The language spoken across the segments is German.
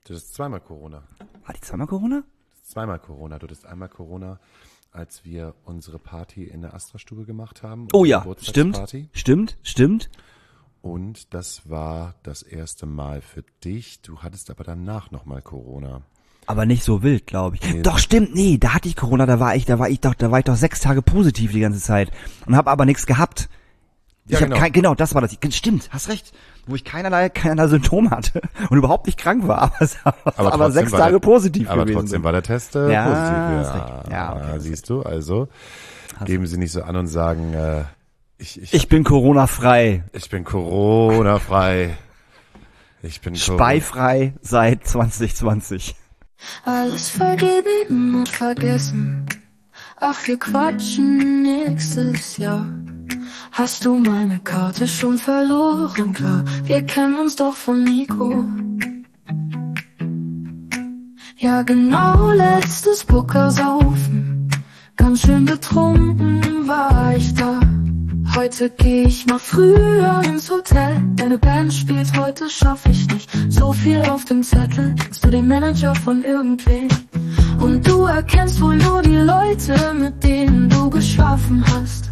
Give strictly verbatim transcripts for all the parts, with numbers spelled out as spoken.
Du hattest zweimal Corona. Hatte ich zweimal Corona? Zweimal Corona. Du hattest einmal Corona, als wir unsere Party in der Astra-Stube gemacht haben. Oh ja, stimmt, stimmt, stimmt. Und das war das erste Mal für dich. Du hattest aber danach nochmal Corona. Aber nicht so wild, glaube ich. Nee. Doch, stimmt, nee, da hatte ich Corona, da war ich, da war ich doch, da war ich doch sechs Tage positiv die ganze Zeit und habe aber nichts gehabt. Ich Ja, hab genau. kein, genau, das war das. Stimmt, hast recht. Wo ich keinerlei, keinerlei Symptome hatte und überhaupt nicht krank war, aber, aber, aber sechs war Tage der, positiv aber gewesen. Aber trotzdem bin. war der Test äh, Ja, positiv. Ja, hast recht. Ja, okay, hast siehst du, also Hast geben Sie nicht so an und sagen, äh, ich, ich, Ich bin Corona-frei, ich bin Corona-frei. Ich bin Corona- speifrei seit zwanzig zwanzig. Alles vergeben und vergessen. Ach, wir quatschen nächstes Jahr. Hast du meine Karte schon verloren? Klar, wir kennen uns doch von Nico. Ja genau, letztes Pokersaufen. Ganz schön betrunken war ich da. Heute geh ich mal früher ins Hotel. Deine Band spielt heute, schaff ich nicht. So viel auf dem Zettel, bist du den Manager von irgendwem. Und du erkennst wohl nur die Leute, mit denen du geschlafen hast.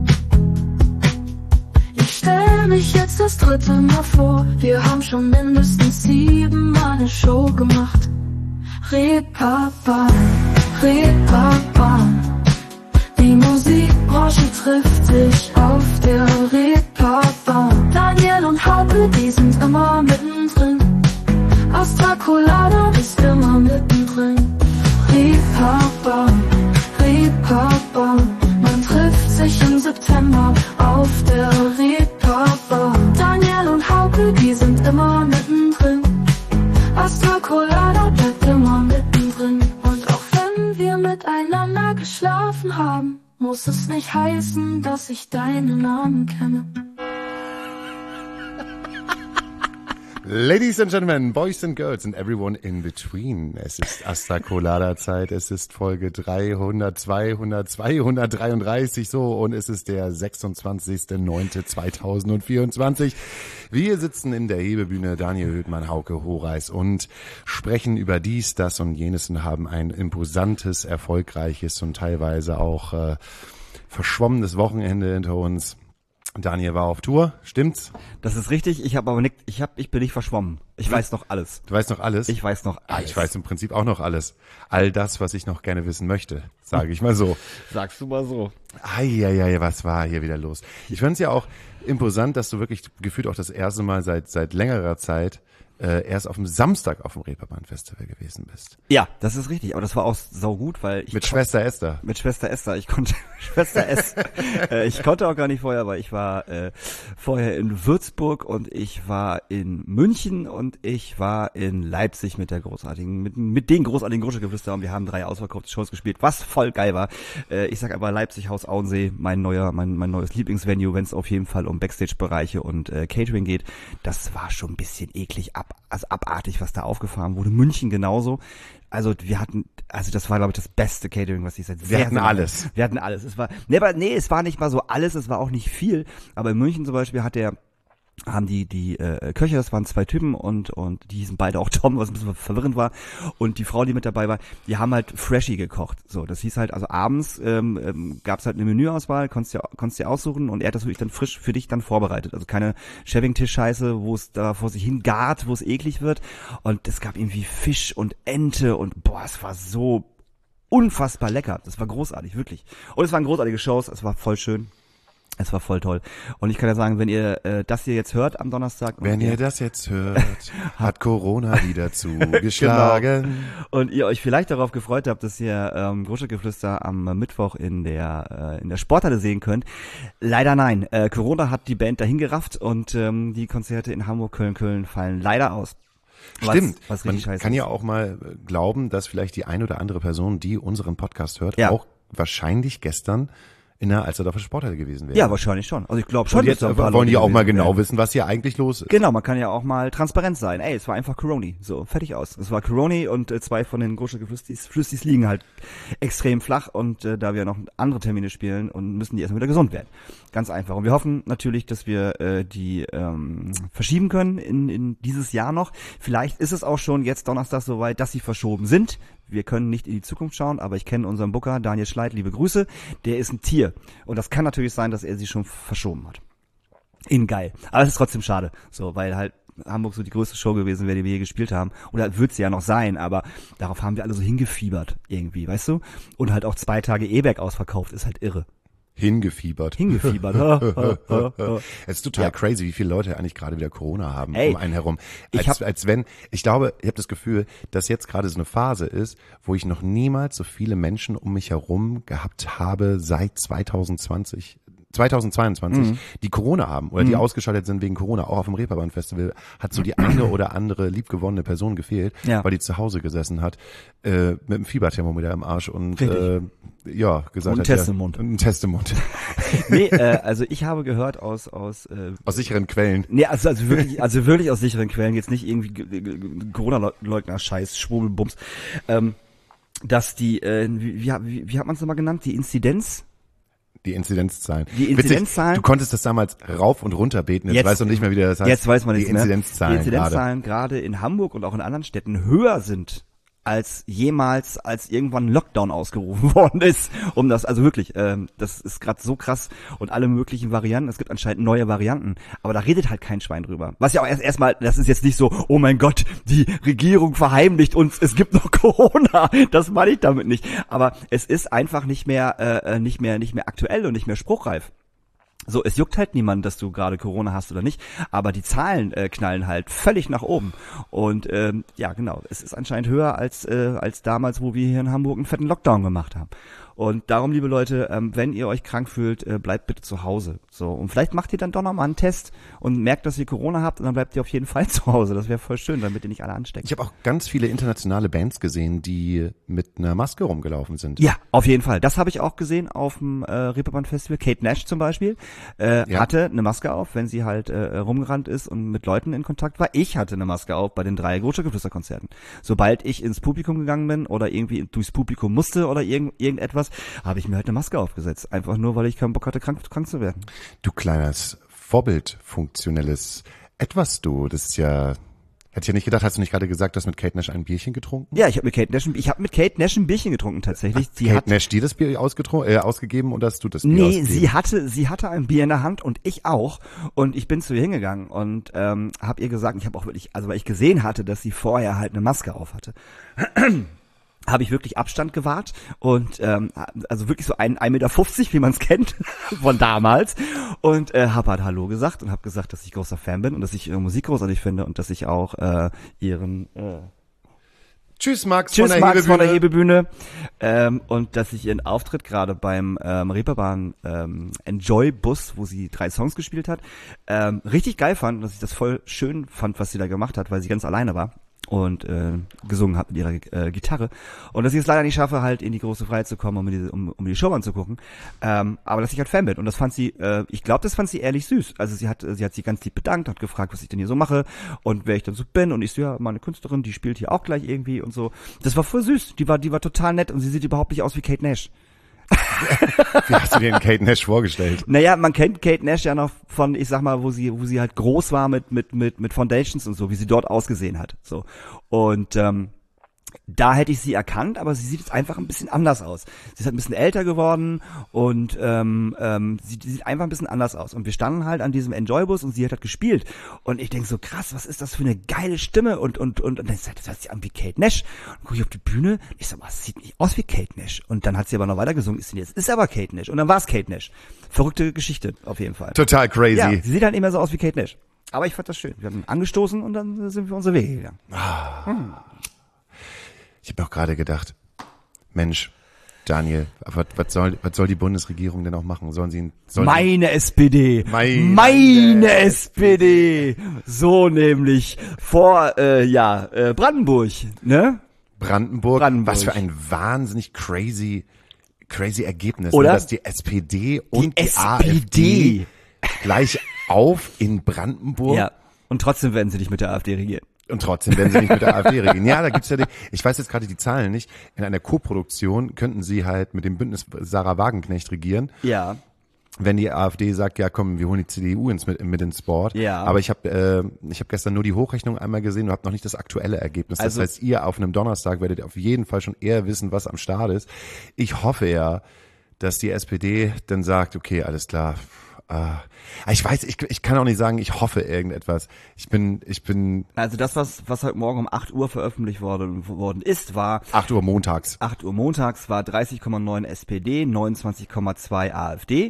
Ich stell mich jetzt das dritte Mal vor. Wir haben schon mindestens sieben Mal eine Show gemacht. Reeperbahn, Reeperbahn. Die Musikbranche trifft sich auf der Reeperbahn. Daniel und Hauke, die sind immer mittendrin. Astra Colada ist immer mittendrin. Reeperbahn, Reeperbahn. Man trifft sich im September auf der Reeperbahn. Daniel und Hauke, die sind immer mittendrin. Astra Colada bleibt immer mittendrin. Und auch wenn wir miteinander geschlafen haben, muss es nicht heißen, dass ich deinen Namen kenne. Ladies and Gentlemen, Boys and Girls and everyone in between. Es ist Astra Colada Zeit, es ist Folge dreihundert, zweihundert, zweihundertdreiunddreißig so und es ist der sechsundzwanzigster neunter zweitausendvierundzwanzig. Wir sitzen in der Hebebühne, Daniel Höhtmann, Hauke Horeis und sprechen über dies, das und jenes und haben ein imposantes, erfolgreiches und teilweise auch äh, verschwommenes Wochenende hinter uns. Daniel war auf Tour, stimmt's? Das ist richtig, ich habe aber nicht, ich hab, ich bin nicht verschwommen. Ich weiß noch alles. Du weißt noch alles? Ich weiß noch alles. Ich weiß im Prinzip auch noch alles. All das, was ich noch gerne wissen möchte, sage ich mal so. Sagst du mal so. Eieiei, was war hier wieder los? Ich find's ja auch imposant, dass du wirklich gefühlt auch das erste Mal seit seit längerer Zeit äh, erst auf dem Samstag auf dem Reeperbahn-Festival gewesen bist. Ja, das ist richtig, aber das war auch saugut, weil ich... Mit Schwester Esther. Mit Schwester Esther, ich konnte... Schwester S. äh, ich konnte auch gar nicht vorher, weil ich war äh, vorher in Würzburg und ich war in München und ich war in Leipzig mit der großartigen, mit, mit den großartigen Gruschelgeflüster und wir haben drei ausverkaufte Shows gespielt, was voll geil war. Äh, ich sag aber Leipzig, Haus Auensee, mein neuer, mein, mein neues Lieblingsvenue, wenn es auf jeden Fall um Backstage-Bereiche und äh, Catering geht. Das war schon ein bisschen eklig ab, also abartig, was da aufgefahren wurde. München genauso. Also wir hatten, also das war glaube ich das beste Catering, was ich seit sehr, Wir hatten sehr alles. Wir hatten alles. Es war, nee, aber nee, es war nicht mal so alles, es war auch nicht viel. Aber in München zum Beispiel hat der, haben die die äh, Köche, das waren zwei Typen und und die hießen beide auch Tom, was ein bisschen verwirrend war. Und die Frau, die mit dabei war, die haben halt Freshie gekocht. So, das hieß halt, also abends ähm, ähm, gab es halt eine Menüauswahl, konntest du konntest dir aussuchen und er hat das wirklich dann frisch für dich dann vorbereitet. Also keine Shaving-Tisch-Scheiße, wo es da vor sich hin gart, wo es eklig wird. Und es gab irgendwie Fisch und Ente und boah, es war so unfassbar lecker. Das war großartig, wirklich. Und es waren großartige Shows, es war voll schön. Es war voll toll. Und ich kann ja sagen, wenn ihr äh, das hier jetzt hört am Donnerstag. Wenn ihr ihr das jetzt hört, hat Corona wieder zugeschlagen. Genau. Und ihr euch vielleicht darauf gefreut habt, dass ihr ähm, Gruschelgeflüster am Mittwoch in der äh, in der Sporthalle sehen könnt. Leider nein. Äh, Corona hat die Band dahin gerafft und ähm, die Konzerte in Hamburg, Köln, Köln fallen leider aus. Stimmt. Was, was Man richtig scheiße kann ist. ja auch mal glauben, dass vielleicht die ein oder andere Person, die unseren Podcast hört, Ja. auch wahrscheinlich gestern in der Alsterdorfer Sporthalle gewesen wäre. Ja, wahrscheinlich schon. Also ich glaube schon. Und jetzt dass da ein paar wollen die Leute auch mal gewesen genau wären. wissen, was hier eigentlich los ist. Genau, man kann ja auch mal transparent sein. Ey, es war einfach Coroni. So, fertig aus. Es war Coroni und äh, zwei von den Großstädter Flüssis, Flüssis liegen halt extrem flach und äh, da wir noch andere Termine spielen und müssen die erstmal wieder gesund werden. Ganz einfach. Und wir hoffen natürlich, dass wir äh, die ähm, verschieben können in, in dieses Jahr noch. Vielleicht ist es auch schon jetzt Donnerstag soweit, dass sie verschoben sind. Wir können nicht in die Zukunft schauen, aber ich kenne unseren Booker, Daniel Schleit, liebe Grüße. Der ist ein Tier. Und das kann natürlich sein, dass er sie schon verschoben hat. In geil. Aber es ist trotzdem schade. So, weil halt Hamburg so die größte Show gewesen wäre, die wir je gespielt haben. Oder wird sie ja noch sein, aber darauf haben wir alle so hingefiebert irgendwie, weißt du? Und halt auch zwei Tage E-Berg ausverkauft, ist halt irre. Hingefiebert. Hingefiebert. Es ist total Ja. crazy, wie viele Leute eigentlich gerade wieder Corona haben Ey, um einen herum. ich Als, hab- als wenn, ich glaube, ich habe das Gefühl, dass jetzt gerade so eine Phase ist, wo ich noch niemals so viele Menschen um mich herum gehabt habe seit zwanzig zwanzig. zweitausendzweiundzwanzig, Mhm. die Corona haben oder die ausgeschaltet sind wegen Corona. Auch auf dem Reeperbahn-Festival hat so die eine oder andere liebgewonnene Person gefehlt, Ja. weil die zu Hause gesessen hat, äh, mit einem Fieberthermometer im Arsch und Richtig. äh, ja, gesagt Und hat, einen Test ja, im Mund. einen Test im Mund. Nee, äh, also ich habe gehört aus, aus äh, Aus sicheren Quellen. Nee, also, also wirklich, also wirklich aus sicheren Quellen, jetzt nicht irgendwie G- G- G- Corona-Leugner-Scheiß, Schwurbelbums, ähm, dass die, äh, wie, wie, wie wie hat man es nochmal genannt, die Inzidenz? Die Inzidenzzahlen. Die Inzidenzzahlen- Witzig, du konntest das damals rauf und runter beten. Jetzt, Jetzt- weißt du nicht mehr, wie das heißt. Jetzt weiß man die nichts mehr. Inzidenzzahlen Die Inzidenzzahlen gerade in Hamburg und auch in anderen Städten höher sind als jemals, als irgendwann ein Lockdown ausgerufen worden ist. Um das, also wirklich, ähm, das ist gerade so krass und alle möglichen Varianten. Es gibt anscheinend neue Varianten, aber da redet halt kein Schwein drüber. Was ja auch erst erstmal, das ist jetzt nicht so, oh mein Gott, die Regierung verheimlicht uns, es gibt noch Corona. Das meine ich damit nicht. Aber es ist einfach nicht mehr, äh, nicht mehr, nicht mehr aktuell und nicht mehr spruchreif. So, es juckt halt niemand, dass du gerade Corona hast oder nicht, aber die Zahlen äh, knallen halt völlig nach oben. Und ähm, ja, genau, es ist anscheinend höher als äh, als damals, wo wir hier in Hamburg einen fetten Lockdown gemacht haben. Und darum, liebe Leute, ähm, wenn ihr euch krank fühlt, äh, bleibt bitte zu Hause. So, und vielleicht macht ihr dann doch nochmal einen Test und merkt, dass ihr Corona habt und dann bleibt ihr auf jeden Fall zu Hause. Das wäre voll schön, damit ihr nicht alle ansteckt. Ich habe auch ganz viele internationale Bands gesehen, die mit einer Maske rumgelaufen sind. Ja, auf jeden Fall. Das habe ich auch gesehen auf dem äh, Reeperbahn Festival. Kate Nash zum Beispiel äh, Ja. hatte eine Maske auf, wenn sie halt äh, rumgerannt ist und mit Leuten in Kontakt war. Ich hatte eine Maske auf bei den drei Großstadtgeflüsterkonzerten. Sobald ich ins Publikum gegangen bin oder irgendwie durchs Publikum musste oder irgend, irgendetwas, habe ich mir halt eine Maske aufgesetzt. Einfach nur, weil ich keinen Bock hatte, krank, krank zu werden. Du kleines, vorbildfunktionelles Etwas, du. Das ist ja, hätte ich ja nicht gedacht. Hast du nicht gerade gesagt, du hast mit Kate Nash ein Bierchen getrunken? Ja, ich habe mit Kate Nash, ich habe mit Kate Nash ein Bierchen getrunken tatsächlich. Sie Kate hat Nash dir das Bier ausgetrunken, äh, ausgegeben und hast du das Bier Nee, ausgegeben? sie hatte, sie hatte ein Bier in der Hand und ich auch. Und ich bin zu ihr hingegangen und ähm, habe ihr gesagt, ich habe auch wirklich, also weil ich gesehen hatte, dass sie vorher halt eine Maske auf hatte, habe ich wirklich Abstand gewahrt und ähm, also wirklich so ein ein Meter fünfzig, wie man es kennt von damals, und äh, habe halt Hallo gesagt und habe gesagt, dass ich großer Fan bin und dass ich ihre Musik großartig finde und dass ich auch äh, ihren äh, Tschüss Max Tschüss, von der Max von der Hebebühne. Hebebühne. Ähm, und dass ich ihren Auftritt gerade beim ähm, Reeperbahn ähm, Enjoy Bus, wo sie drei Songs gespielt hat, ähm, richtig geil fand und dass ich das voll schön fand, was sie da gemacht hat, weil sie ganz alleine war und äh, gesungen hat mit ihrer äh, Gitarre. Und dass ich es leider nicht schaffe, halt in die große Freiheit zu kommen, um, die, um, um die Show anzugucken. Ähm, aber dass ich halt Fan bin. Und das fand sie, äh, ich glaube, das fand sie ehrlich süß. Also sie hat sie hat sich ganz lieb bedankt, hat gefragt, was ich denn hier so mache und wer ich dann so bin. Und ich so, ja, meine Künstlerin, die spielt hier auch gleich irgendwie und so. Das war voll süß. Die war, die war total nett und sie sieht überhaupt nicht aus wie Kate Nash. Wie hast du dir den Kate Nash vorgestellt? Naja, man kennt Kate Nash ja noch von, ich sag mal, wo sie, wo sie halt groß war mit, mit, mit, mit Foundations und so, wie sie dort ausgesehen hat, so. Und, ähm, da hätte ich sie erkannt, aber sie sieht jetzt einfach ein bisschen anders aus. Sie ist halt ein bisschen älter geworden und ähm, ähm, sie, sie sieht einfach ein bisschen anders aus. Und wir standen halt an diesem Enjoy-Bus und sie hat halt gespielt. Und ich denke so, krass, was ist das für eine geile Stimme? Und und und, und dann sagt das hört sich an wie Kate Nash. Und gucke ich auf die Bühne, ich so, was sieht nicht aus wie Kate Nash? Und dann hat sie aber noch weiter gesungen, ist sie jetzt, ist aber Kate Nash. Und dann war es Kate Nash. Verrückte Geschichte, auf jeden Fall. Total crazy. Ja, sie sieht halt immer so aus wie Kate Nash. Aber ich fand das schön. Wir haben angestoßen und dann sind wir unsere Wege gegangen. Hm. Ich habe auch gerade gedacht, Mensch, Daniel, was, was, soll, was soll die Bundesregierung denn auch machen? Sollen sie, sollen Meine S P D. Meine Meine S P D. So nämlich vor, äh, ja, äh, Brandenburg, ne? Brandenburg, Brandenburg. was für ein wahnsinnig crazy crazy Ergebnis, Oder? Ne, dass die S P D und die, S P D AfD gleich auf in Brandenburg. Ja. Und trotzdem werden sie nicht mit der AfD regieren. Und trotzdem werden sie nicht mit der AfD regieren. Ja, da gibt's ja die, ich weiß jetzt gerade die Zahlen nicht, in einer Co-Produktion könnten sie halt mit dem Bündnis Sarah Wagenknecht regieren. Ja. Wenn die AfD sagt, ja komm, wir holen die C D U ins, mit, mit ins Board. Ja. Aber ich habe äh, ich hab gestern nur die Hochrechnung einmal gesehen und habe noch nicht das aktuelle Ergebnis. Also, das heißt, ihr auf einem Donnerstag werdet auf jeden Fall schon eher wissen, was am Start ist. Ich hoffe ja, dass die S P D dann sagt, okay, alles klar. Uh, ich weiß, ich, ich kann auch nicht sagen, ich hoffe irgendetwas. Ich bin, ich bin. Also das, was, was heute Morgen um acht Uhr veröffentlicht worden, worden ist, war. acht Uhr montags. acht Uhr montags war dreißig Komma neun S P D, neunundzwanzig Komma zwei AfD,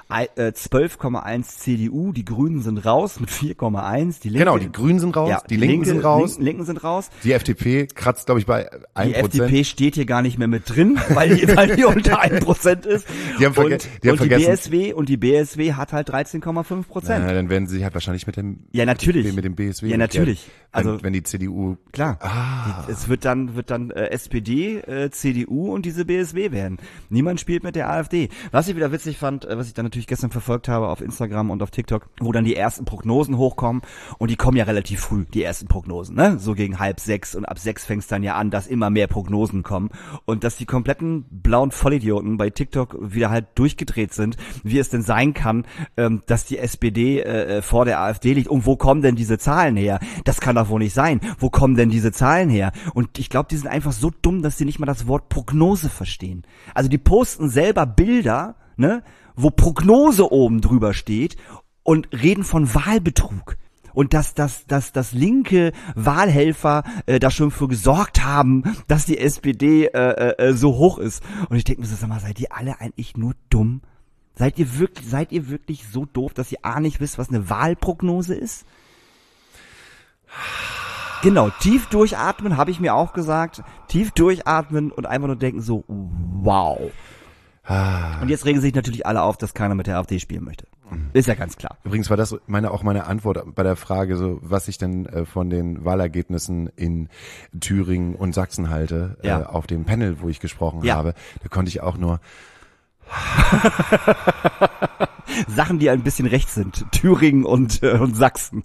zwölf Komma eins C D U, die Grünen sind raus mit vier Komma eins, die Linke. Genau, die Grünen sind raus, ja, die, die Linken Linke, sind raus. Linken, Linken sind raus. Die F D P kratzt, glaube ich, bei ein Prozent. Die F D P steht hier gar nicht mehr mit drin, weil die, weil die unter ein Prozent ist. Die haben, verge und, die haben und die vergessen. B S W und die B S W hat halt dreizehn Komma fünf Prozent. Na, dann werden sie halt wahrscheinlich mit dem Ja, natürlich. mit dem B S W. Ja, natürlich. Wenn, Also wenn die C D U klar. Ah. Die, es wird dann wird dann äh, S P D, äh, C D U und diese B S W werden. Niemand spielt mit der AfD. Was ich wieder witzig fand, äh, was ich dann natürlich gestern verfolgt habe auf Instagram und auf TikTok, wo dann die ersten Prognosen hochkommen und die kommen ja relativ früh, die ersten Prognosen, ne? So gegen halb sechs und ab sechs fängt's dann ja an, dass immer mehr Prognosen kommen und dass die kompletten blauen Vollidioten bei TikTok wieder halt durchgedreht sind, wie es denn sein kann, ähm, dass die S P D äh, vor der AfD liegt. Und wo kommen denn diese Zahlen her? Das kann doch wohl nicht sein. Wo kommen denn diese Zahlen her? Und ich glaube, die sind einfach so dumm, dass sie nicht mal das Wort Prognose verstehen. Also die posten selber Bilder, ne, wo Prognose oben drüber steht und reden von Wahlbetrug. Und dass, dass, dass, dass linke Wahlhelfer äh, da schon für gesorgt haben, dass die S P D äh, äh, so hoch ist. Und ich denke mir so, sag mal, seid ihr alle eigentlich nur dumm? Seid ihr wirklich, seid ihr wirklich so doof, dass ihr A nicht wisst, was eine Wahlprognose ist? Genau, tief durchatmen, habe ich mir auch gesagt. Tief durchatmen und einfach nur denken so, wow. Und jetzt regen sich natürlich alle auf, dass keiner mit der AfD spielen möchte. Ist ja ganz klar. Übrigens war das meine auch meine Antwort bei der Frage, so was ich denn äh, von den Wahlergebnissen in Thüringen und Sachsen halte, ja. äh, auf dem Panel, wo ich gesprochen ja. habe. Da konnte ich auch nur Sachen, die ein bisschen rechts sind. Thüringen und, äh, und Sachsen.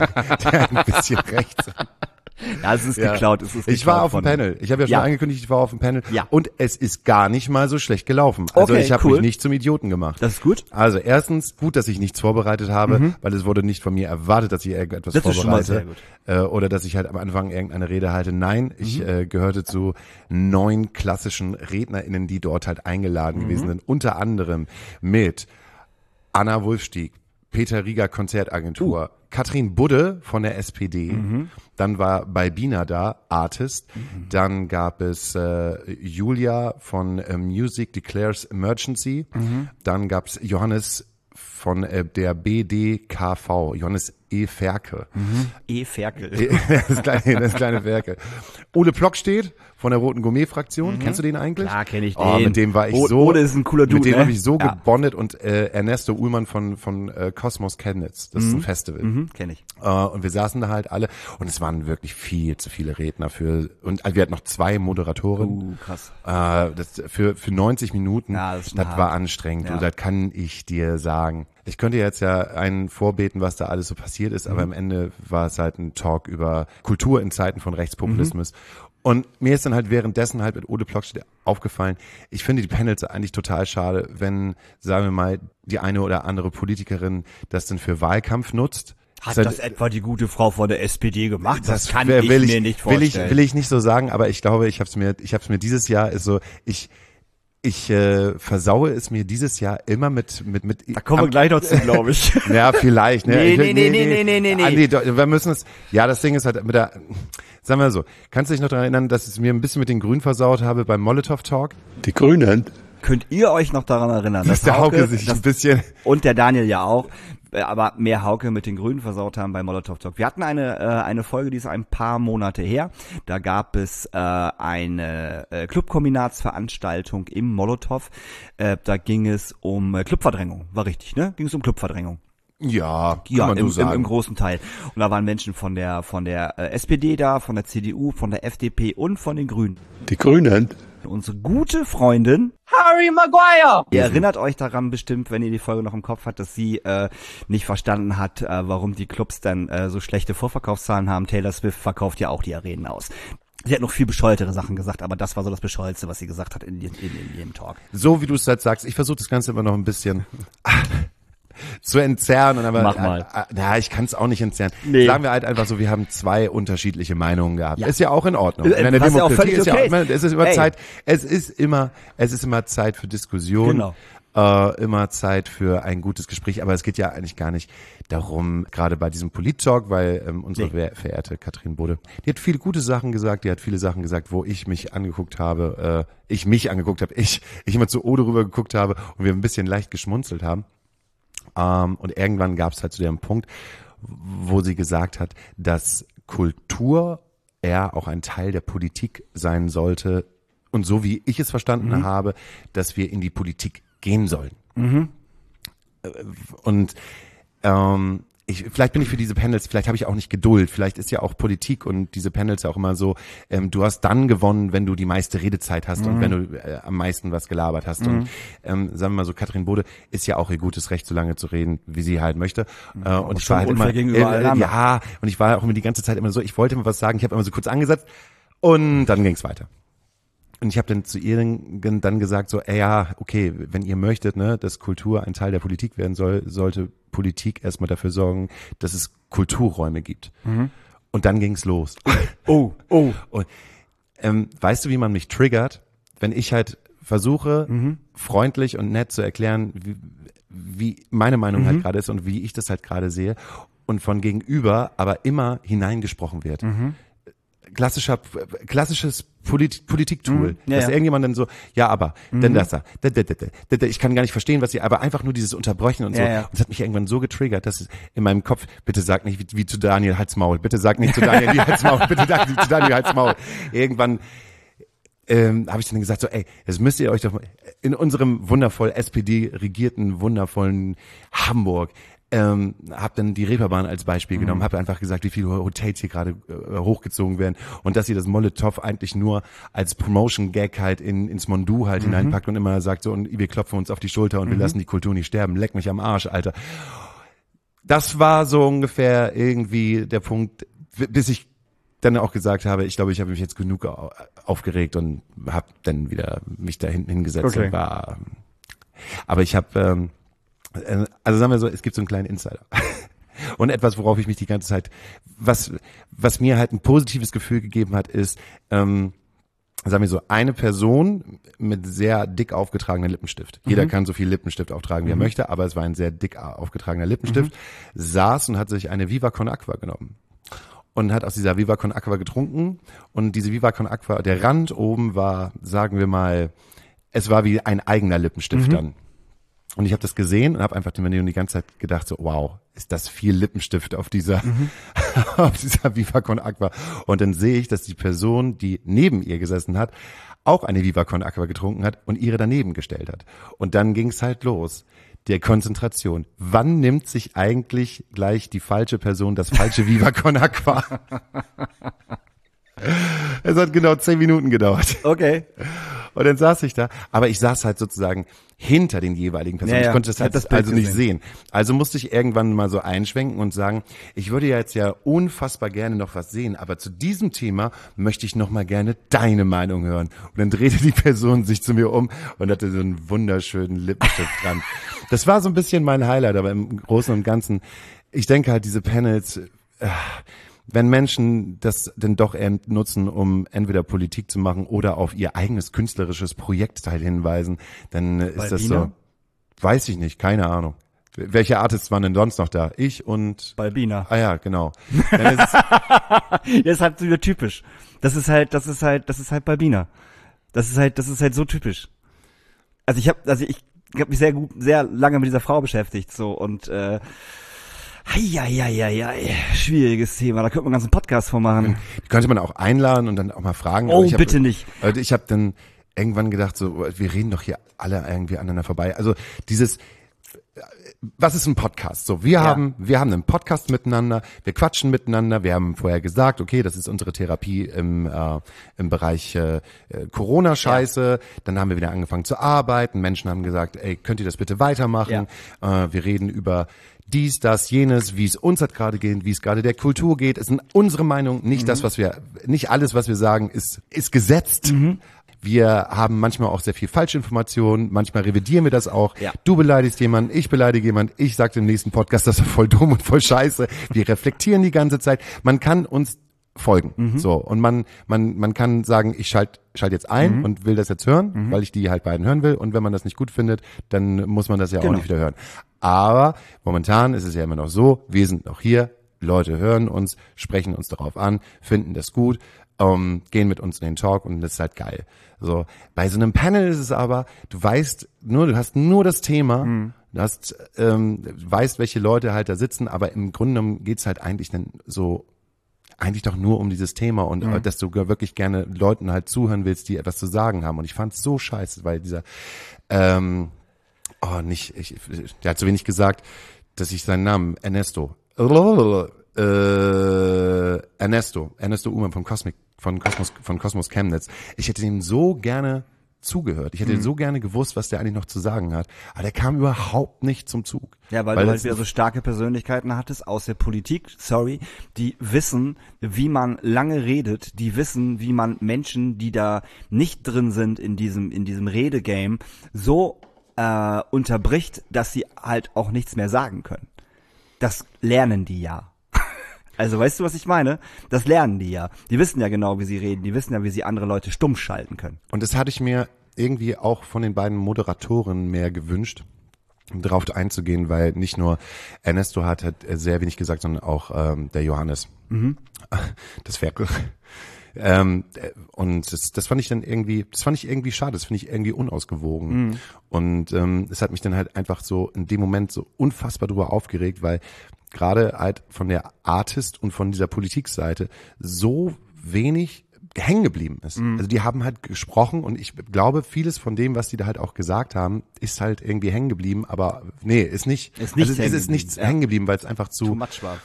ein bisschen rechts. Ja, es ist ja. geklaut. Es ist geklaut ich war auf dem von Panel. Ich habe ja schon ja. angekündigt, ich war auf dem Panel. Ja. Und es ist gar nicht mal so schlecht gelaufen. Also okay, ich habe cool. mich nicht zum Idioten gemacht. Das ist gut. Also erstens, gut, dass ich nichts vorbereitet habe, mhm. weil es wurde nicht von mir erwartet, dass ich irgendetwas das vorbereite. Ist schon mal sehr gut. Äh, oder dass ich halt am Anfang irgendeine Rede halte. Nein, mhm. ich äh, gehörte zu neun klassischen RednerInnen, die dort halt eingeladen mhm. gewesen sind. Unter anderem mit Anna Wulfstieg, Peter Rieger Konzertagentur, uh. Katrin Budde von der S P D, mhm. dann war bei Bina da, Artist, mhm. dann gab es äh, Julia von äh, Music Declares Emergency, mhm. dann gab's Johannes von äh, der B D K V, Johannes E. Ferke. Mhm. E. Ferkel. das, kleine, das kleine Ferke. Ole Plock steht von der Roten Gourmet-Fraktion. Mhm. Kennst du den eigentlich? Klar, kenn ich den. Oh, mit dem war ich o so. Ole ist ein cooler Dude, Mit dem ne? habe ich so ja. gebondet und äh, Ernesto Uhlmann von von äh, Cosmos Chemnitz. Das mhm. ist ein Festival. Mhm, kenn ich. Äh, und wir saßen da halt alle und es waren wirklich viel zu viele Redner für und also wir hatten noch zwei Moderatoren. Uh, krass. Äh, das für für neunzig Minuten. Ja, das, das war anstrengend. Ja. Und das kann ich dir sagen. Ich könnte jetzt ja einen vorbeten, was da alles so passiert ist, mhm. aber am Ende war es halt ein Talk über Kultur in Zeiten von Rechtspopulismus. Mhm. Und mir ist dann halt währenddessen halt mit Ole Plockstedt aufgefallen, ich finde die Panels eigentlich total schade, wenn, sagen wir mal, die eine oder andere Politikerin das dann für Wahlkampf nutzt. Hat das, das etwa die gute Frau von der S P D gemacht? Das, das kann will ich, ich mir nicht vorstellen. Will ich, will ich nicht so sagen, aber ich glaube, ich habe es mir, ich habe es mir dieses Jahr ist so, ich Ich äh, versaue es mir dieses Jahr immer mit mit mit. Da kommen wir gleich noch zu, glaube ich. Ja, vielleicht. Ne? Nee, ich, nee, nee, nee, nee, nee, nee, nee. Andi, wir müssen es. Ja, das Ding ist halt mit der. Sagen wir so. Kannst du dich noch daran erinnern, dass ich es mir ein bisschen mit den Grünen versaut habe beim Molotow Talk? Die Grünen. Könnt ihr euch noch daran erinnern, dass, dass der Hauke, Hauke sich das, ein bisschen und der Daniel ja auch, aber mehr Hauke mit den Grünen versaut haben bei Molotow Talk. Wir hatten eine äh, eine Folge, die ist ein paar Monate her. Da gab es äh, eine äh, Clubkombinatsveranstaltung im Molotow. Äh, da ging es um äh, Clubverdrängung, war richtig, ne? Ging es um Clubverdrängung. Ja, kann ja, man im, so sagen. Im, im großen Teil. Und da waren Menschen von der von der äh, S P D da, von der C D U, von der F D P und von den Grünen. Die Grünen. Unsere gute Freundin Harry Maguire. Ihr erinnert euch daran bestimmt, wenn ihr die Folge noch im Kopf habt, dass sie äh, nicht verstanden hat, äh, warum die Clubs dann äh, so schlechte Vorverkaufszahlen haben. Taylor Swift verkauft ja auch die Arenen aus. Sie hat noch viel bescheuertere Sachen gesagt, aber das war so das Bescheuerste, was sie gesagt hat in, in, in jedem Talk. So wie du es halt sagst, ich versuche das Ganze immer noch ein bisschen zu entzerren. Und aber, Mach mal. Äh, äh, na, ich kann es auch nicht entzerren. Nee. Sagen wir halt einfach so, wir haben zwei unterschiedliche Meinungen gehabt. Ja. Ist ja auch in Ordnung. Äh, In einer was ja auch Demokratie völlig ist ja okay auch immer, es ist immer Ey. Zeit, es ist immer, es ist immer Zeit für Diskussion. Genau. Äh, immer Zeit für ein gutes Gespräch, aber es geht ja eigentlich gar nicht darum, gerade bei diesem Polit-Talk, weil ähm, unsere Nee. verehrte Katrin Bode, die hat viele gute Sachen gesagt, die hat viele Sachen gesagt, wo ich mich angeguckt habe, äh, ich mich angeguckt habe, ich, ich immer zu Ode rüber geguckt habe und wir ein bisschen leicht geschmunzelt haben. Ähm, und irgendwann gab es halt zu dem Punkt, wo sie gesagt hat, dass Kultur eher auch ein Teil der Politik sein sollte und so wie ich es verstanden mhm. habe, dass wir in die Politik gehen sollen. Mhm. Und ähm, ich, vielleicht bin ich für diese Panels, vielleicht habe ich auch nicht Geduld, vielleicht ist ja auch Politik und diese Panels ja auch immer so, ähm, du hast dann gewonnen, wenn du die meiste Redezeit hast mhm. und wenn du äh, am meisten was gelabert hast. Mhm. Und ähm, sagen wir mal so, Katrin Bode ist ja auch ihr gutes Recht, so lange zu reden, wie sie halt möchte. Äh, und aber ich war halt immer, äh, ja, und ich war auch immer die ganze Zeit immer so, ich wollte immer was sagen, ich habe immer so kurz angesetzt und dann ging es weiter. Und ich habe dann zu ihr dann gesagt so, ey, ja, okay, wenn ihr möchtet, ne, dass Kultur ein Teil der Politik werden soll, sollte Politik erstmal dafür sorgen, dass es Kulturräume gibt. Mhm. Und dann ging's los. Oh, oh. Und, ähm, weißt du, wie man mich triggert, wenn ich halt versuche, mhm. freundlich und nett zu erklären, wie, wie meine Meinung mhm. halt gerade ist und wie ich das halt gerade sehe und von gegenüber aber immer hineingesprochen wird. Mhm. Klassischer, klassisches Polit- Politiktool, mhm. ja, dass ja. irgendjemand dann so, ja, aber, mhm. denn das da, da, da, da, da, da, ich kann gar nicht verstehen, was sie, aber einfach nur dieses Unterbrechen und so. Ja, ja. Und es hat mich irgendwann so getriggert, dass es in meinem Kopf, bitte sag nicht wie, wie zu Daniel Halsmaul, bitte sag nicht zu Daniel wie Halsmaul, bitte sag nicht zu Daniel Halsmaul. Irgendwann ähm, habe ich dann gesagt, so, ey, das müsst ihr euch doch in unserem wundervoll S P D regierten, wundervollen Hamburg, Ähm, habe dann die Reeperbahn als Beispiel mhm. genommen, habe einfach gesagt, wie viele Hotels hier gerade äh, hochgezogen werden und dass sie das Molotow eigentlich nur als Promotion-Gag halt in, ins Mondu halt mhm. hineinpackt und immer sagt so, und wir klopfen uns auf die Schulter und mhm. wir lassen die Kultur nicht sterben, leck mich am Arsch, Alter. Das war so ungefähr irgendwie der Punkt, bis ich dann auch gesagt habe, ich glaube, ich habe mich jetzt genug aufgeregt und habe dann wieder mich da hinten hingesetzt okay. und war, aber ich habe ähm, also sagen wir so, es gibt so einen kleinen Insider. Und etwas, worauf ich mich die ganze Zeit, was was mir halt ein positives Gefühl gegeben hat, ist, ähm, sagen wir so, eine Person mit sehr dick aufgetragener Lippenstift. Mhm. Jeder kann so viel Lippenstift auftragen, wie mhm. er möchte, aber es war ein sehr dick aufgetragener Lippenstift, mhm. saß und hat sich eine Viva Con Aqua genommen. Und hat aus dieser Viva Con Aqua getrunken. Und diese Viva Con Aqua, der Rand oben war, sagen wir mal, es war wie ein eigener Lippenstift mhm. dann. Und ich habe das gesehen und habe einfach die ganze Zeit gedacht so, wow, ist das viel Lippenstift auf dieser mhm. auf dieser Viva Con Aqua. Und dann sehe ich, dass die Person, die neben ihr gesessen hat, auch eine Viva Con Aqua getrunken hat und ihre daneben gestellt hat. Und dann ging es halt los. Der Konzentration. Wann nimmt sich eigentlich gleich die falsche Person das falsche Viva Con Aqua? Es hat genau zehn Minuten gedauert. Okay. Und dann saß ich da, aber ich saß halt sozusagen hinter den jeweiligen Personen. Ja, ja. Ich konnte das halt das also nicht gesehen. sehen. Also musste ich irgendwann mal so einschwenken und sagen, ich würde ja jetzt ja unfassbar gerne noch was sehen, aber zu diesem Thema möchte ich noch mal gerne deine Meinung hören. Und dann drehte die Person sich zu mir um und hatte so einen wunderschönen Lippenstift dran. Das war so ein bisschen mein Highlight, aber im Großen und Ganzen, ich denke halt, diese Panels, äh, wenn Menschen das denn doch eher nutzen, um entweder Politik zu machen oder auf ihr eigenes künstlerisches Projektteil hinweisen, dann ist Balbina? das so, weiß ich nicht, keine Ahnung. Welche Artists waren denn sonst noch da? Ich und Balbina. Ah ja, genau. Dann ist Das ist halt so wieder typisch. Das ist halt, das ist halt, das ist halt Balbina. Das ist halt, das ist halt so typisch. Also ich habe, also ich habe mich sehr gut, sehr lange mit dieser Frau beschäftigt, so und äh, Heieieiei, schwieriges Thema, da könnte man einen ganzen Podcast von machen. Die könnte man auch einladen und dann auch mal fragen. Oh, ich hab, bitte nicht. Also ich habe dann irgendwann gedacht, so, wir reden doch hier alle irgendwie aneinander vorbei. Also dieses, was ist ein Podcast? So, wir Ja. haben, wir haben einen Podcast miteinander, wir quatschen miteinander, wir haben vorher gesagt, okay, das ist unsere Therapie im, äh, im Bereich äh, Corona-Scheiße, dann haben wir wieder angefangen zu arbeiten, Menschen haben gesagt, ey, könnt ihr das bitte weitermachen? Äh, wir reden über dies, das, jenes, wie es uns hat gerade geht, wie es gerade der Kultur geht, ist unsere Meinung, nicht Mhm. das, was wir, nicht alles, was wir sagen, ist, ist gesetzt. Mhm. Wir haben manchmal auch sehr viel Falschinformationen, manchmal revidieren wir das auch. Ja. Du beleidigst jemanden, ich beleidige jemanden, ich sage im nächsten Podcast, das ist voll dumm und voll scheiße. Wir reflektieren die ganze Zeit. Man kann uns folgen. Mhm. So, und man man man kann sagen, ich schalte schalt jetzt ein Mhm. und will das jetzt hören, Mhm. weil ich die halt beiden hören will, und wenn man das nicht gut findet, dann muss man das ja Genau. auch nicht wieder hören. Aber momentan ist es ja immer noch so, wir sind noch hier, Leute hören uns, sprechen uns darauf an, finden das gut, ähm, gehen mit uns in den Talk, und das ist halt geil. So, bei so einem Panel ist es aber, du weißt nur, du hast nur das Thema, Mhm. du hast, ähm, weißt, welche Leute halt da sitzen, aber im Grunde genommen geht's halt eigentlich dann so eigentlich doch nur um dieses Thema, und Mhm. äh, dass du wirklich gerne Leuten halt zuhören willst, die etwas zu sagen haben. Und ich fand's so scheiße, weil dieser, ähm, oh, nicht, ich, der hat so wenig gesagt, dass ich seinen Namen, Ernesto, äh, Ernesto, Ernesto Uhrmann von Cosmic, von Cosmos, von Cosmos Chemnitz. Ich hätte ihm so gerne zugehört. Ich hätte Mhm. so gerne gewusst, was der eigentlich noch zu sagen hat. Aber der kam überhaupt nicht zum Zug. Ja, weil, Weil du das- halt wieder so starke Persönlichkeiten hattest aus der Politik, sorry, die wissen, wie man lange redet, die wissen, wie man Menschen, die da nicht drin sind in diesem, in diesem Redegame, so äh, unterbricht, dass sie halt auch nichts mehr sagen können. Das lernen die ja. Also weißt du, was ich meine? Das lernen die ja. Die wissen ja genau, wie sie reden, die wissen ja, wie sie andere Leute stumm schalten können. Und das hatte ich mir irgendwie auch von den beiden Moderatoren mehr gewünscht, um darauf einzugehen, weil nicht nur Ernesto hat, hat sehr wenig gesagt, sondern auch ähm, der Johannes. Mhm. Das Ferkel. Ähm, und das, das fand ich dann irgendwie, das fand ich irgendwie schade, das finde ich irgendwie unausgewogen. Mhm. Und ähm, es hat mich dann halt einfach so in dem Moment so unfassbar drüber aufgeregt, weil gerade halt von der Artist und von dieser Politikseite so wenig hängen geblieben ist. Mhm. Also die haben halt gesprochen, und ich glaube, vieles von dem, was die da halt auch gesagt haben, ist halt irgendwie hängen geblieben, aber nee, ist nicht. Ist nicht also es hängen ist geblieben, nichts ja. hängen geblieben, weil es einfach zu, Too much war.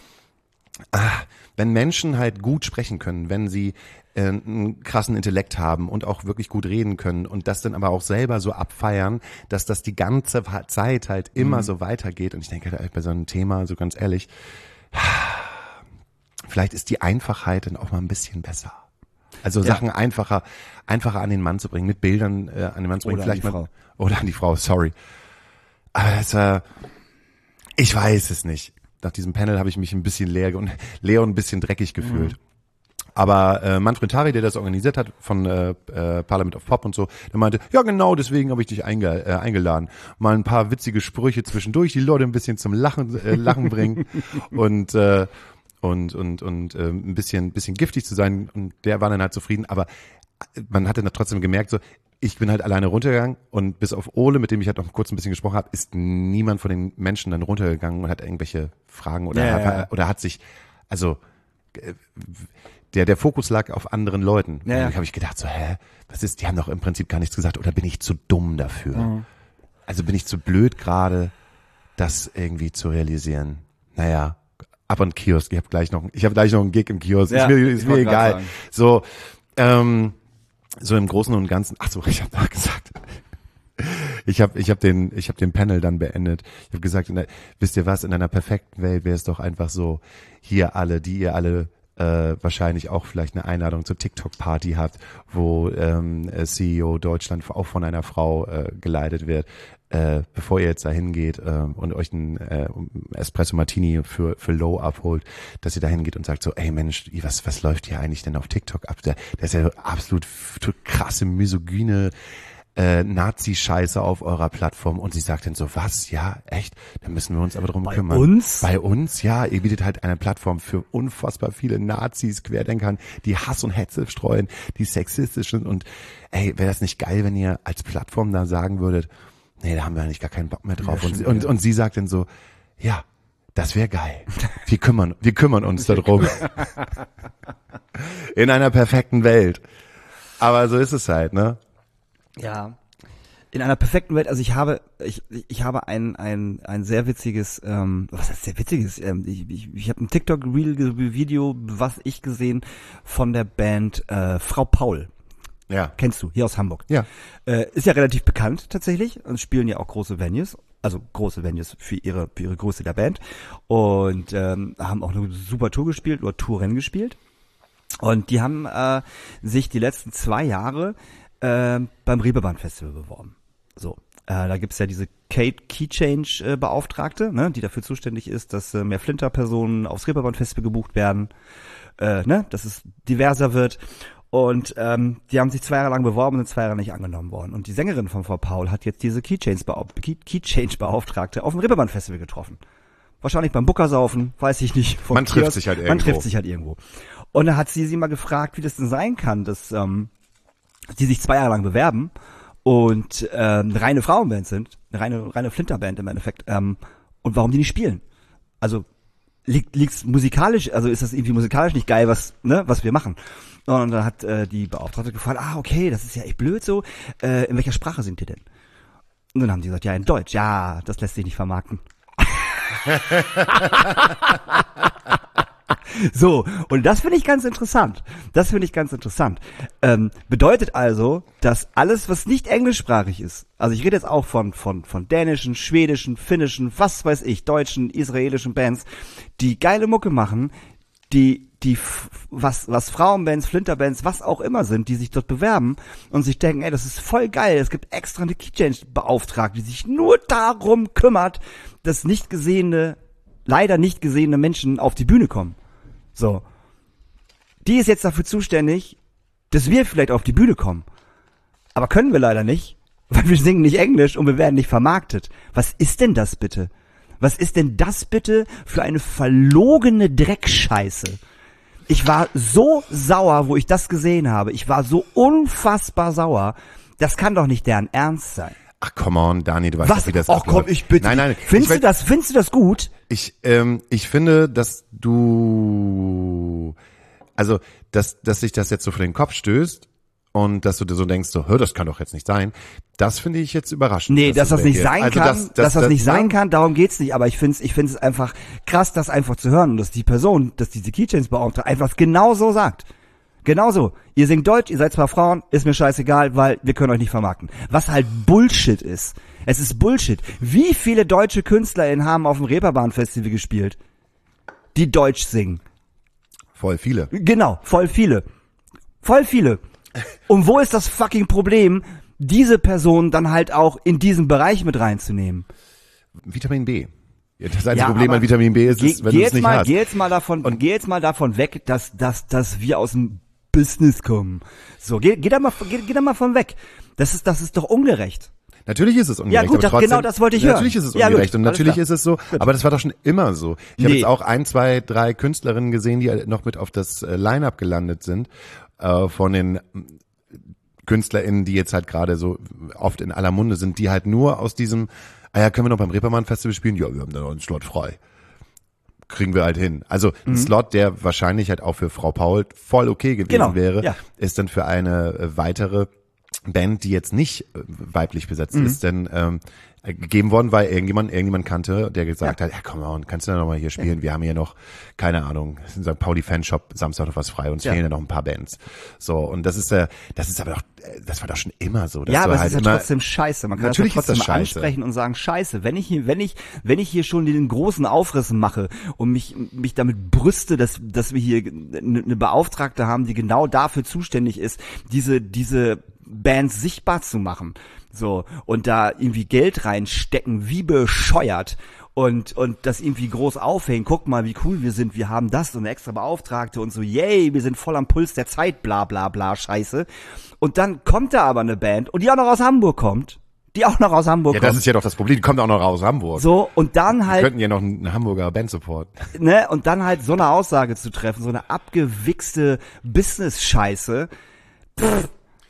wenn Menschen halt gut sprechen können, wenn sie äh, einen krassen Intellekt haben und auch wirklich gut reden können und das dann aber auch selber so abfeiern, dass das die ganze Zeit halt immer Mhm. so weitergeht. Und ich denke halt bei so einem Thema, so ganz ehrlich, vielleicht ist die Einfachheit dann auch mal ein bisschen besser. Also Ja. Sachen einfacher, einfacher an den Mann zu bringen, mit Bildern äh, an den Mann zu bringen. Oder an vielleicht die mal, Frau. Oder an die Frau, sorry. Aber das, äh, ich weiß es nicht. Nach diesem Panel habe ich mich ein bisschen leer und leer und ein bisschen dreckig gefühlt. Mhm. Aber äh, Manfred Tari, der das organisiert hat von äh, äh, Parliament of Pop und so, der meinte, ja genau, deswegen habe ich dich einge äh, eingeladen. Mal ein paar witzige Sprüche zwischendurch, die Leute ein bisschen zum Lachen äh, Lachen bringen und äh, und und und äh, ein bisschen bisschen giftig zu sein, und der war dann halt zufrieden. Aber man hatte dann trotzdem gemerkt, so, ich bin halt alleine runtergegangen, und bis auf Ole, mit dem ich halt noch kurz ein bisschen gesprochen habe, ist niemand von den Menschen dann runtergegangen und hat irgendwelche Fragen oder Ja, ja, ja. oder hat sich, also äh, der der Fokus lag auf anderen Leuten. Ja, ja. Und da habe ich gedacht, so, hä, was ist, die haben doch im Prinzip gar nichts gesagt, oder bin ich zu dumm dafür? Mhm. Also bin ich zu blöd gerade, das irgendwie zu realisieren. Naja, ab und Kiosk, ich habe gleich noch, ich habe gleich noch einen Gig im Kiosk, Ja, ist mir, ich ist mir wollte grad egal. sagen. So, ähm, so im Großen und Ganzen, ach so, ich habe da gesagt, ich habe ich hab den, ich habe den Panel dann beendet. Ich habe gesagt, in der, wisst ihr was, in einer perfekten Welt wäre es doch einfach so, hier alle, die ihr alle äh, wahrscheinlich auch vielleicht eine Einladung zur TikTok-Party habt, wo ähm, C E O Deutschland auch von einer Frau äh, geleitet wird, äh, bevor ihr jetzt da hingeht äh, und euch einen äh, Espresso Martini für für Low abholt, dass ihr da hingeht und sagt so, ey Mensch, was was läuft hier eigentlich denn auf TikTok ab? Der, der ist ja absolut f- krasse misogyne äh, Nazi-Scheiße auf eurer Plattform, und sie sagt dann so, was, ja, echt? Dann müssen wir uns aber drum Bei kümmern. uns? Bei uns, ja, ihr bietet halt eine Plattform für unfassbar viele Nazis, Querdenkern, die Hass und Hetze streuen, die sexistisch sind, und ey, wäre das nicht geil, wenn ihr als Plattform da sagen würdet, nee, da haben wir eigentlich gar keinen Bock mehr drauf. Ja, und, sie, stimmt, und, ja. und sie sagt dann so, ja, das wäre geil. Wir kümmern, wir kümmern uns darum. In einer perfekten Welt. Aber so ist es halt, ne? Ja. In einer perfekten Welt, also ich habe, ich, ich habe ein, ein, ein sehr witziges, ähm, was heißt sehr witziges? Ähm, ich ich, ich habe ein TikTok-Reel-Video, was ich gesehen von der Band äh, Frau Paul. Ja. Kennst du, hier aus Hamburg. Ja. Äh, ist ja relativ bekannt tatsächlich und spielen ja auch große Venues, also große Venues für ihre, für ihre Größe der Band und ähm, haben auch eine super Tour gespielt oder Tourrennen gespielt. Und die haben äh, sich die letzten zwei Jahre äh, beim Reeperbahn Festival beworben. So, äh, da gibt's ja diese Kate Keychange äh, Beauftragte, ne, die dafür zuständig ist, dass äh, mehr Flinter-Personen aufs Reeperbahn Festival gebucht werden, äh, ne, dass es diverser wird. Und ähm, die haben sich zwei Jahre lang beworben und sind zwei Jahre nicht angenommen worden. Und die Sängerin von Frau Paul hat jetzt diese Keychange Key Keychange Beauftragte auf dem Reeperbahn Festival getroffen. Wahrscheinlich beim Buckersaufen, weiß ich nicht. Vom Man Kiosk. trifft sich halt irgendwo. Man trifft sich halt irgendwo. Und da hat sie sie mal gefragt, wie das denn sein kann, dass ähm, die sich zwei Jahre lang bewerben und ähm, eine reine Frauenband sind, eine reine reine Flinterband im Endeffekt, ähm, und warum die nicht spielen. Also liegt liegt's musikalisch, also ist das irgendwie musikalisch nicht geil, was ne, was wir machen. Und dann hat äh, die Beauftragte gefragt, ah okay, das ist ja echt blöd so, äh, in welcher Sprache sind die denn? Und dann haben die gesagt, ja in Deutsch, ja, das lässt sich nicht vermarkten. So, und das finde ich ganz interessant. Das finde ich ganz interessant. Ähm, bedeutet also, dass alles, was nicht englischsprachig ist, also ich rede jetzt auch von von von dänischen, schwedischen, finnischen, was weiß ich, deutschen, israelischen Bands, die geile Mucke machen, die die was was Frauenbands, Flinterbands, was auch immer sind, die sich dort bewerben und sich denken, ey, das ist voll geil, es gibt extra eine Keychange-Beauftragte, die sich nur darum kümmert, dass nicht gesehene, leider nicht gesehene Menschen auf die Bühne kommen. So. Die ist jetzt dafür zuständig, dass wir vielleicht auf die Bühne kommen. Aber können wir leider nicht, weil wir singen nicht Englisch und wir werden nicht vermarktet. Was ist denn das bitte? Was ist denn das bitte für eine verlogene Dreckscheiße? Ich war so sauer, wo ich das gesehen habe. Ich war so unfassbar sauer. Das kann doch nicht deren Ernst sein. Ach, come on, Dani, du weißt Was? doch, wie das Ach komm, abläuft. ich bitte. Nein, nein. Findest ich du das, findest du das gut? Ich, ähm, ich finde, dass du, also, dass, dass sich das jetzt so vor den Kopf stößt und dass du dir so denkst, so, hör, das kann doch jetzt nicht sein. Das finde ich jetzt überraschend. Nee, dass das nicht sein also, kann, dass, dass, dass, dass das dass, nicht sein ja. kann, darum geht's nicht. Aber ich finde es, ich finde es einfach krass, das einfach zu hören und dass die Person, dass diese Keychains beauftragt, einfach genau so sagt. Genauso. Ihr singt Deutsch, ihr seid zwar Frauen, ist mir scheißegal, weil wir können euch nicht vermarkten. Was halt Bullshit ist. Es ist Bullshit. Wie viele deutsche KünstlerInnen haben auf dem Reeperbahn Festival gespielt, die Deutsch singen? Voll viele. Genau, voll viele. Voll viele. Und wo ist das fucking Problem, diese Person dann halt auch in diesen Bereich mit reinzunehmen? Vitamin B. Ja, das einzige Ja, Problem aber an Vitamin B ist, Geh, ist wenn geh du es jetzt nicht mal, hast. geh jetzt mal davon, und geh jetzt mal davon weg, dass, dass, dass wir aus dem Business kommen. So, geh, geh da mal, geh, geh da mal von weg. Das ist, das ist doch ungerecht. Natürlich ist es ungerecht. Ja gut, aber das, trotzdem, genau das wollte ich natürlich hören. ist es Ja, ungerecht gut, und alles natürlich klar. ist es so, aber das war doch schon immer so. Ich habe Nee. jetzt auch ein, zwei, drei Künstlerinnen gesehen, die noch mit auf das äh, Line-Up gelandet sind, äh, von den KünstlerInnen, die jetzt halt gerade so oft in aller Munde sind, die halt nur aus diesem, ah ja, können wir noch beim Reeperbahn Festival spielen? Ja, wir haben da noch einen Slot frei. Kriegen wir halt hin. Also ein Mhm. Slot, der wahrscheinlich halt auch für Frau Paul voll okay gewesen Genau, wäre, ja. ist dann für eine äh, weitere Band, die jetzt nicht äh, weiblich besetzt Mhm. ist, denn ähm, äh, gegeben worden, weil irgendjemand irgendjemand kannte, der gesagt Ja. hat, ja komm mal, kannst du da noch mal hier spielen? Wir haben hier noch, keine Ahnung, in Sankt Pauli Fanshop Samstag noch was frei, uns Ja. fehlen ja noch ein paar Bands. So, und das ist äh, das ist aber doch, äh, das war doch schon immer so. Dass Ja, du aber halt es ist immer, ja trotzdem scheiße. Man kann Natürlich das ja ist trotzdem das mal scheiße. ansprechen und sagen, scheiße, wenn ich hier, wenn ich, wenn ich hier schon den großen Aufriss mache und mich, mich damit brüste, dass, dass wir hier eine, eine Beauftragte haben, die genau dafür zuständig ist, diese, diese Bands sichtbar zu machen. So, und da irgendwie Geld reinstecken, wie bescheuert. Und, und das irgendwie groß aufhängen. Guck mal, wie cool wir sind. Wir haben das und eine extra Beauftragte und so, yay, wir sind voll am Puls der Zeit, bla, bla, bla, scheiße. Und dann kommt da aber eine Band und die auch noch aus Hamburg kommt. Die auch noch aus Hamburg ja, kommt. das ist ja doch das Problem, die kommt auch noch aus Hamburg. So, und dann Wir halt, könnten ja noch einen Hamburger Bandsupport. ne, und dann halt so eine Aussage zu treffen, so eine abgewichste Business-Scheiße. Pff,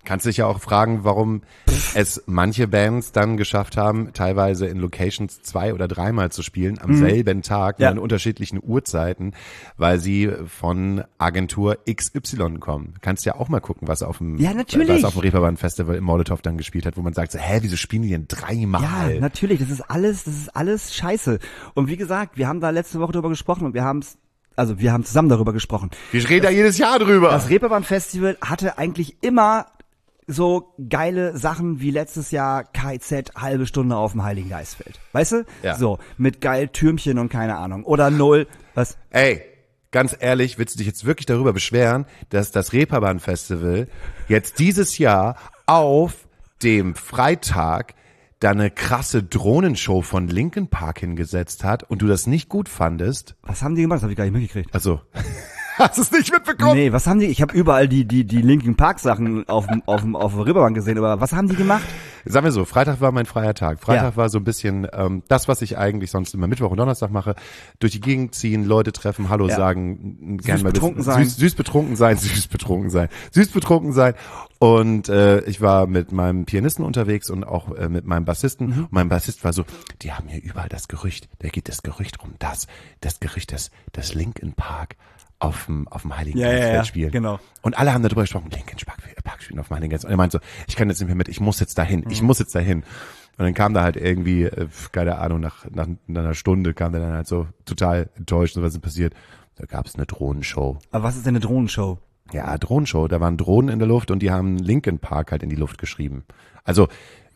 Kannst dich ja auch fragen, warum es manche Bands dann geschafft haben, teilweise in Locations zwei- oder dreimal zu spielen, am mhm. selben Tag, ja. nur in unterschiedlichen Uhrzeiten, weil sie von Agentur X Y kommen. Kannst ja auch mal gucken, was auf dem, ja, natürlich. was auf dem Reeperbahn-Festival im Molotow dann gespielt hat, wo man sagt so, hä, wieso spielen die denn dreimal? Ja, natürlich, das ist alles, das ist alles scheiße. Und wie gesagt, wir haben da letzte Woche drüber gesprochen und wir haben es Also wir haben zusammen darüber gesprochen. Wir reden da jedes Jahr drüber. Das Reeperbahn-Festival hatte eigentlich immer so geile Sachen wie letztes Jahr K I Z halbe Stunde auf dem Heiligen Geistfeld. Weißt du? Ja. So, mit geil Türmchen und keine Ahnung. Oder null, was? Ey, ganz ehrlich, willst du dich jetzt wirklich darüber beschweren, dass das Reeperbahn-Festival jetzt dieses Jahr auf dem Freitag da eine krasse Drohnenshow von Linkin Park hingesetzt hat und du das nicht gut fandest? Was haben die gemacht? Das habe ich gar nicht mitgekriegt. Also, hast du es nicht mitbekommen? Nee, was haben die? Ich habe überall die die die Linkin Park Sachen auf dem auf dem auf der Reeperbahn gesehen, aber was haben die gemacht? Sagen wir so, Freitag war mein freier Tag. Freitag Ja. war so ein bisschen ähm, das, was ich eigentlich sonst immer Mittwoch und Donnerstag mache. Durch die Gegend ziehen, Leute treffen, Hallo Ja. sagen, Süß gerne mal betrunken bisschen- sein. Süß, süß betrunken sein, süß betrunken sein, süß betrunken sein. Und äh, ich war mit meinem Pianisten unterwegs und auch äh, mit meinem Bassisten. Mhm. Und mein Bassist war so, die haben hier überall das Gerücht, da geht das Gerücht rum, das, das Gerücht, dass das Linkin Park auf dem auf dem Heiligen Ja, ja, Geistfeld ja, spielen. genau. Und alle haben darüber gesprochen, Linkin Park, Park spielen auf dem Heiligen Geist. Und er meinte so, ich kann jetzt nicht mehr mit, ich muss jetzt dahin, Mhm. ich muss jetzt dahin. Und dann kam da halt irgendwie, äh, keine Ahnung, nach, nach, nach einer Stunde kam der dann halt so total enttäuscht, so was ist passiert. Da gab es eine Drohnenshow. Aber was ist denn eine Drohnenshow? Ja, Drohnenshow, da waren Drohnen in der Luft und die haben Linkin Park halt in die Luft geschrieben. Also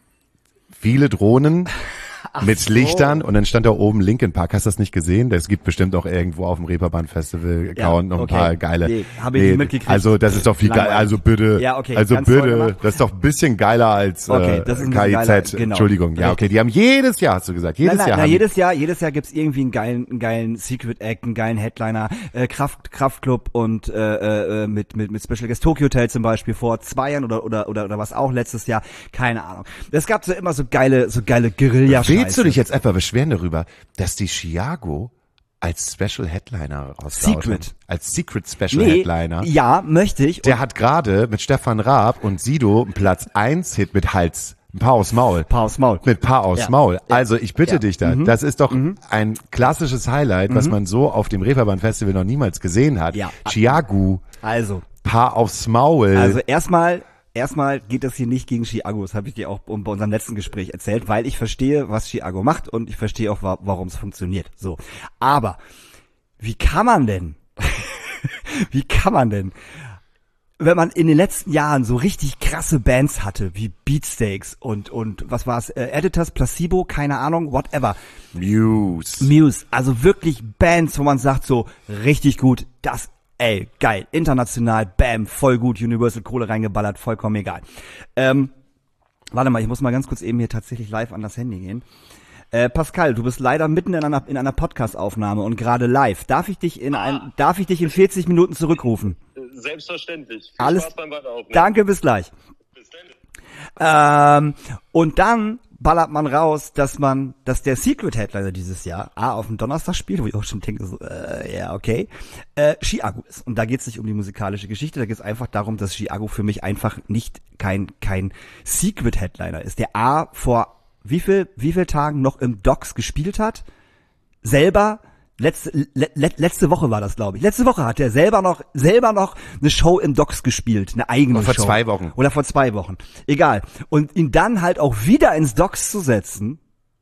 viele Drohnen mit so. Lichtern und dann stand da oben Linkin Park. Hast du das nicht gesehen? Das gibt bestimmt auch irgendwo auf dem Reeperbahn-Festival Ja, Account noch ein okay. paar geile. Nee, hab ich nicht mitgekriegt. Also das ist doch viel geil. Langweilig. Also bitte. Ja, okay, Also ganz toll bitte. gemacht. Das ist doch ein bisschen geiler als Okay, äh, das ist ein K bisschen I Z. geiler, genau. Entschuldigung. Ja, okay. Richtig. Die haben jedes Jahr, hast du gesagt. Jedes Nein, nein, Jahr na, haben jedes Jahr, jedes Jahr gibt's irgendwie einen geilen, einen geilen Secret Act, einen geilen Headliner, äh, Kraft, Kraftclub und äh, äh, mit mit mit Special Guest Tokyo Hotel zum Beispiel vor zwei Jahren oder oder oder oder was auch letztes Jahr, keine Ahnung. Es gab so immer so geile, so geile Guerilla-Scheiße. Willst du dich jetzt etwa beschweren darüber, dass die Chiago als Special Headliner rausgehauen Secret. haben? Als Secret Special Nee, Headliner. ja, möchte ich. Der hat gerade mit Stefan Raab und Sido einen Platz eins Hit mit Hals, ein Paar aus Maul. Paar aus Maul. Mit Paar aus Ja. Maul. Also ich bitte Ja. dich da, das ist doch ein klassisches Highlight, was man so auf dem Reeperbahn-Festival noch niemals gesehen hat. Ja. Chiago, Also, Paar aufs Maul. also erstmal, erstmal geht das hier nicht gegen Chiago. Das habe ich dir auch bei unserem letzten Gespräch erzählt, weil ich verstehe, was Chiago macht und ich verstehe auch, wa- warum es funktioniert. So, aber wie kann man denn? wie kann man denn? Wenn man in den letzten Jahren so richtig krasse Bands hatte, wie Beatsteaks und und was war's, äh, Editors, Placebo, keine Ahnung, whatever. Muse. Muse, also wirklich Bands, wo man sagt so, richtig gut, das, ey, geil, international, bam, voll gut, Universal Kohle reingeballert, vollkommen egal. Ähm, warte mal, ich muss mal ganz kurz eben hier tatsächlich live an das Handy gehen. Äh, Pascal, du bist leider mitten in einer, in einer Podcast-Aufnahme und gerade live. Darf ich dich in ein, darf ich dich in vierzig Minuten zurückrufen? Selbstverständlich. Viel Alles, Spaß beim Weiteraufnehmen. danke, bis gleich. Bis dann. Ähm, und dann ballert man raus, dass man, dass der Secret Headliner dieses Jahr A auf dem Donnerstag spielt, wo ich auch schon denke, so, äh, ja, okay, äh, Chiago ist. Und da geht es nicht um die musikalische Geschichte, da geht es einfach darum, dass Chiago für mich einfach nicht kein kein Secret Headliner ist, der A vor wie viel wie viel Tagen noch im Docks gespielt hat, selber. Letzte, le, le, letzte Woche war das, glaube ich. Letzte Woche hat er selber noch selber noch eine Show im Docks gespielt, eine eigene Oder vor Show. zwei Wochen. Oder vor zwei Wochen. Egal. Und ihn dann halt auch wieder ins Docks zu setzen.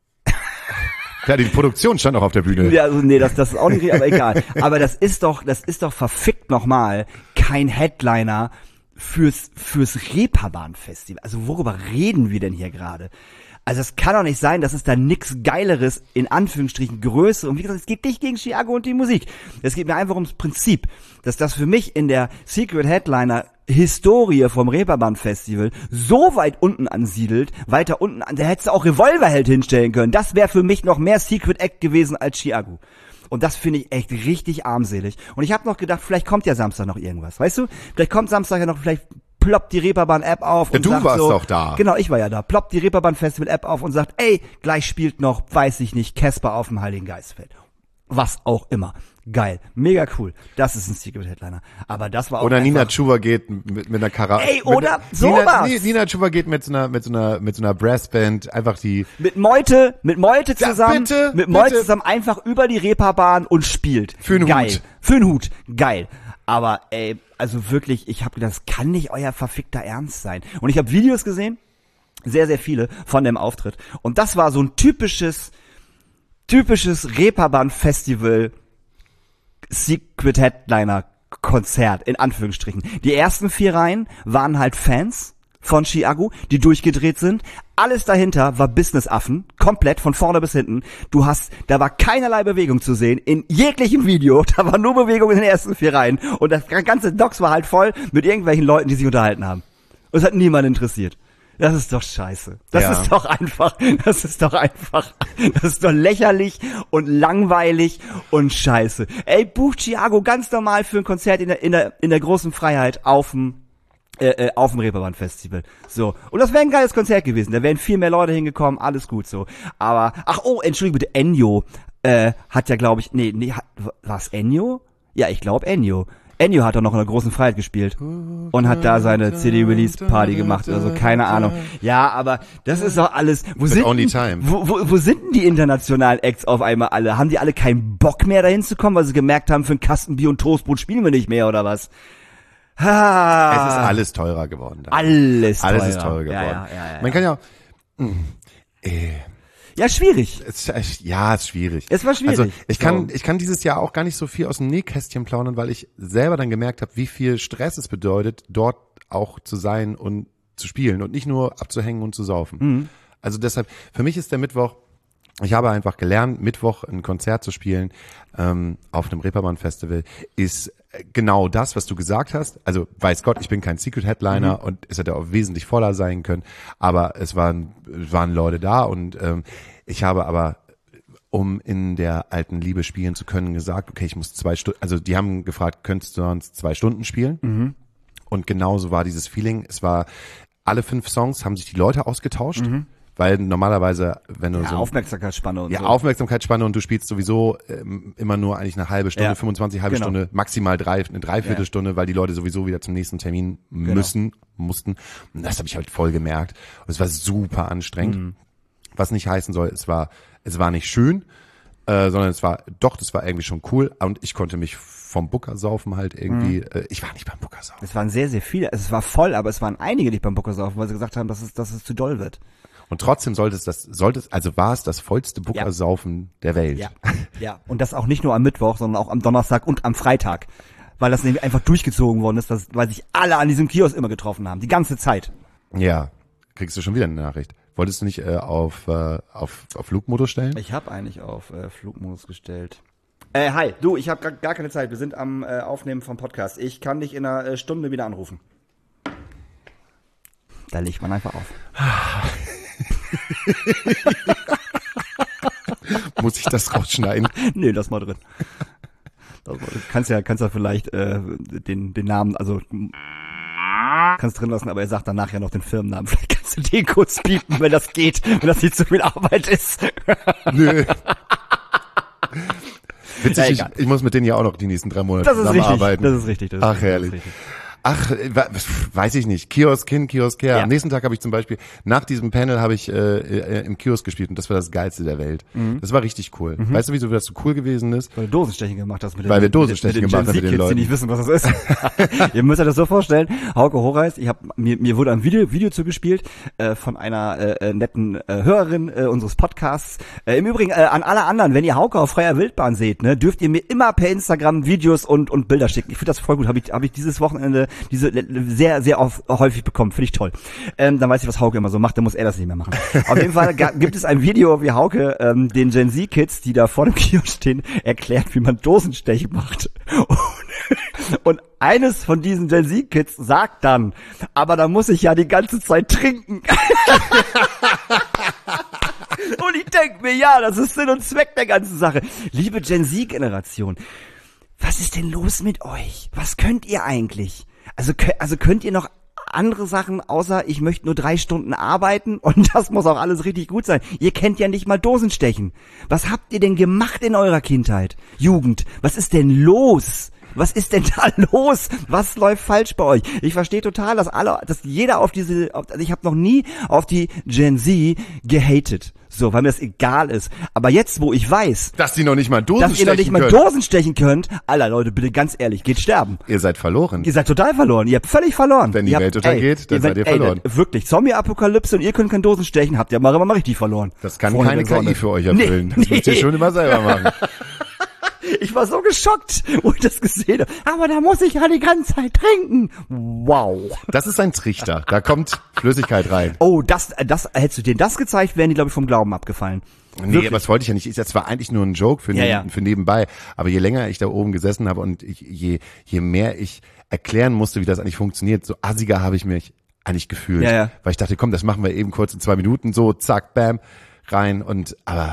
Ja, die Produktion stand auch auf der Bühne. Ja, also nee, das, das ist auch nicht richtig, aber egal. Aber das ist doch, das ist doch verfickt nochmal kein Headliner fürs, fürs Reeperbahn-Festival. Also worüber reden wir denn hier gerade? Also es kann doch nicht sein, dass es da nix Geileres, in Anführungsstrichen Größe, und wie gesagt, es geht nicht gegen Chiago und die Musik. Es geht mir einfach ums Prinzip, dass das für mich in der Secret Headliner Historie vom Reeperbahn Festival so weit unten ansiedelt, weiter unten an, da hättest du auch Revolverheld hinstellen können. Das wäre für mich noch mehr Secret Act gewesen als Chiago. Und das finde ich echt richtig armselig. Und ich habe noch gedacht, vielleicht kommt ja Samstag noch irgendwas, weißt du? Vielleicht kommt Samstag ja noch, vielleicht ploppt die Reeperbahn-App auf und Ja, du sagt warst so, doch da. Genau, ich war ja da. Ploppt die Reeperbahn-Festival-App auf und sagt, ey, gleich spielt noch, weiß ich nicht, Casper auf dem Heiligen Geistfeld. Was auch immer. Geil, mega cool. Das ist ein Secret Headliner. Aber das war auch Oder Nina einfach, Chuba geht mit, mit einer Karaoke. Ey, oder mit, sowas. Nina, Nina Chuba geht mit so einer, mit so einer, mit so einer Brassband einfach die. mit Meute, mit Meute Ja, zusammen, bitte, mit Meute bitte. zusammen einfach über die Reeperbahn und spielt. Für 'n Geil. Hut. Für einen Hut. Geil. Aber ey, also wirklich, ich habe gedacht, das kann nicht euer verfickter Ernst sein. Und ich habe Videos gesehen, sehr, sehr viele von dem Auftritt. Und das war so ein typisches, typisches Reeperbahn-Festival Secret Headliner Konzert, in Anführungsstrichen. Die ersten vier Reihen waren halt Fans von Chiago, die durchgedreht sind. Alles dahinter war Businessaffen, komplett von vorne bis hinten. Du hast, da war keinerlei Bewegung zu sehen, in jeglichem Video, da war nur Bewegung in den ersten vier Reihen. Und das ganze Docks war halt voll mit irgendwelchen Leuten, die sich unterhalten haben. Und es hat niemand interessiert. Das ist doch scheiße. Das Ja. ist doch einfach, das ist doch einfach, das ist doch lächerlich und langweilig und scheiße. Ey, bucht Chiago ganz normal für ein Konzert in der, in der, in der großen Freiheit auf dem, äh, äh, auf dem Reeperbahn-Festival. So. Und das wäre ein geiles Konzert gewesen. Da wären viel mehr Leute hingekommen, alles gut so. Aber, ach, oh, entschuldige bitte, Ennio, äh, hat ja, glaube ich, nee, nee, hat, war's Ennio? Ja, ich glaube Ennio. Ennio hat doch noch in der großen Freiheit gespielt und hat da seine C D-Release-Party gemacht oder so, keine Ahnung. Ja, aber das ist doch alles, wo sind, Only denn, Time. wo, wo, wo sind denn die internationalen Acts auf einmal alle? Haben die alle keinen Bock mehr dahin zu kommen, weil sie gemerkt haben, für ein Kasten Bier und Toastbrot spielen wir nicht mehr oder was? Ha. Es ist alles teurer geworden. Da. Alles teurer. Alles ist teurer geworden. Ja, ja, ja, ja. Man kann ja, mh, äh, Ja, schwierig. es, ist- ja, ist schwierig. Es war schwierig. Also ich kann, So. ich kann dieses Jahr auch gar nicht so viel aus dem Nähkästchen plaudern, weil ich selber dann gemerkt habe, wie viel Stress es bedeutet, dort auch zu sein und zu spielen und nicht nur abzuhängen und zu saufen. Mhm. Also deshalb, für mich ist der Mittwoch, ich habe einfach gelernt, Mittwoch ein Konzert zu spielen ähm, auf einem Reeperbahn-Festival ist genau das, was du gesagt hast. Also weiß Gott, ich bin kein Secret Headliner Mhm. und es hätte auch wesentlich voller sein können, aber es waren, es waren Leute da und ähm, ich habe aber, um in der alten Liebe spielen zu können, gesagt, okay, ich muss zwei Stunden, also die haben gefragt, könntest du sonst zwei Stunden spielen? Mhm. Und genauso war dieses Feeling. Es war, alle fünf Songs haben sich die Leute ausgetauscht, Mhm. weil normalerweise, wenn du Ja, so Aufmerksamkeitsspanne und ja, so. Aufmerksamkeitsspanne und du spielst sowieso ähm, immer nur eigentlich eine halbe Stunde, Ja. fünfundzwanzig, halbe Genau. Stunde, maximal drei, eine Dreiviertelstunde, weil die Leute sowieso wieder zum nächsten Termin Genau. müssen, mussten. Und das habe ich halt voll gemerkt. Und es war super anstrengend. Mhm. Was nicht heißen soll, es war, es war nicht schön, äh, sondern es war, doch, das war irgendwie schon cool. Und ich konnte mich vom Booker saufen halt irgendwie, Mhm. äh, ich war nicht beim Booker saufen. Es waren sehr, sehr viele. Es war voll, aber es waren einige, die beim Booker saufen, weil sie gesagt haben, dass es, dass es zu doll wird. Und trotzdem sollte es das, sollte es, also war es das vollste Booker-Saufen der Welt. Ja, ja. Und das auch nicht nur am Mittwoch, sondern auch am Donnerstag und am Freitag. Weil das nämlich einfach durchgezogen worden ist, dass, weil sich alle an diesem Kiosk immer getroffen haben. Die ganze Zeit. Ja, kriegst du schon wieder eine Nachricht. Wolltest du nicht äh, auf, äh, auf, auf Flugmodus stellen? Ich habe eigentlich auf äh, Flugmodus gestellt. Äh, hi, du, ich habe gar keine Zeit. Wir sind am äh, Aufnehmen vom Podcast. Ich kann dich in einer äh, Stunde wieder anrufen. Da legt man einfach auf. Muss ich das rausschneiden? Nee, lass mal drin. Das mal drin. Kannst ja, kannst ja vielleicht äh, den, den Namen, also kannst drin lassen, aber er sagt dann nachher noch den Firmennamen. Vielleicht kannst du den kurz piepen, wenn das geht, wenn das nicht zu viel Arbeit ist. Nö. Witzig, Ja, ich, egal. ich muss mit denen ja auch noch die nächsten drei Monate Das ist richtig. zusammenarbeiten. Das ist richtig. Das ist Ach, richtig, herrlich. Das ist richtig. Ach, äh, wa- weiß ich nicht. Kiosk hin, Kiosk her. Ja. Am nächsten Tag habe ich zum Beispiel, nach diesem Panel habe ich äh, äh, im Kiosk gespielt und das war das Geilste der Welt. Das war richtig cool. Weißt du, wieso das so cool gewesen ist? Weil du Dosenstechen gemacht hast mit den, Weil wir mit Dosenstechen den, mit gemacht haben den mit den Gen Z-Kids, die Leuten. nicht wissen, was das ist. Ihr müsst euch das so vorstellen. Hauke Horeis, ich hab, mir, mir wurde ein Video, Video zugespielt äh, von einer äh, äh, netten äh, Hörerin äh, unseres Podcasts. Äh, Im Übrigen äh, an alle anderen, wenn ihr Hauke auf freier Wildbahn seht, ne, dürft ihr mir immer per Instagram Videos und und Bilder schicken. Ich finde das voll gut. Habe ich habe ich dieses Wochenende diese sehr sehr auf, häufig bekommen. Finde ich toll. Ähm, dann weiß ich, was Hauke immer so macht. Dann muss er das nicht mehr machen. Auf jeden Fall ga, gibt es ein Video, wie Hauke ähm, den Gen Z-Kids, die da vor dem Kiosk stehen, erklärt, wie man Dosenstech macht. Und, und eines von diesen Gen Z-Kids sagt dann, aber da muss ich ja die ganze Zeit trinken. Und ich denk mir, ja, das ist Sinn und Zweck der ganzen Sache. Liebe Gen Z-Generation, was ist denn los mit euch? Was könnt ihr eigentlich? Also, kö- also könnt ihr noch andere Sachen, außer ich möchte nur drei Stunden arbeiten und das muss auch alles richtig gut sein. Ihr kennt ja nicht mal Dosenstechen. Was habt ihr denn gemacht in eurer Kindheit? Jugend, was ist denn los? Was ist denn da los? Was läuft falsch bei euch? Ich verstehe total, dass alle, dass jeder auf diese, auf, also ich habe noch nie auf die Gen Z gehatet. So, weil mir das egal ist. Aber jetzt, wo ich weiß, dass die noch nicht mal Dosen dass ihr noch nicht mal können. Dosen stechen könnt, Alter, Leute, bitte ganz ehrlich, geht sterben. Ihr seid verloren. Ihr seid total verloren. Ihr habt völlig verloren. Wenn die ihr Welt habt, untergeht, ey, dann seid ihr ey, verloren. Wirklich, Zombie-Apokalypse und ihr könnt kein Dosen stechen, habt ihr mal, mal richtig verloren. Das kann Freunde keine der Sonne. K I für euch erfüllen. Nee, das müsst ihr nee. schon immer selber machen. Ich war so geschockt, wo ich das gesehen habe. Aber da muss ich ja die ganze Zeit trinken. Wow. Das ist ein Trichter. Da kommt Flüssigkeit rein. Oh, das, das, hättest du denen das gezeigt, wären die, glaube ich, vom Glauben abgefallen. Nee, Wirklich? aber das wollte ich ja nicht. Das war eigentlich nur ein Joke für, Ja, neben, ja. für nebenbei. Aber je länger ich da oben gesessen habe und ich, je, je mehr ich erklären musste, wie das eigentlich funktioniert, so assiger habe ich mich eigentlich gefühlt. Ja, ja. Weil ich dachte, komm, das machen wir eben kurz in zwei Minuten, so, zack, bam, rein und, aber,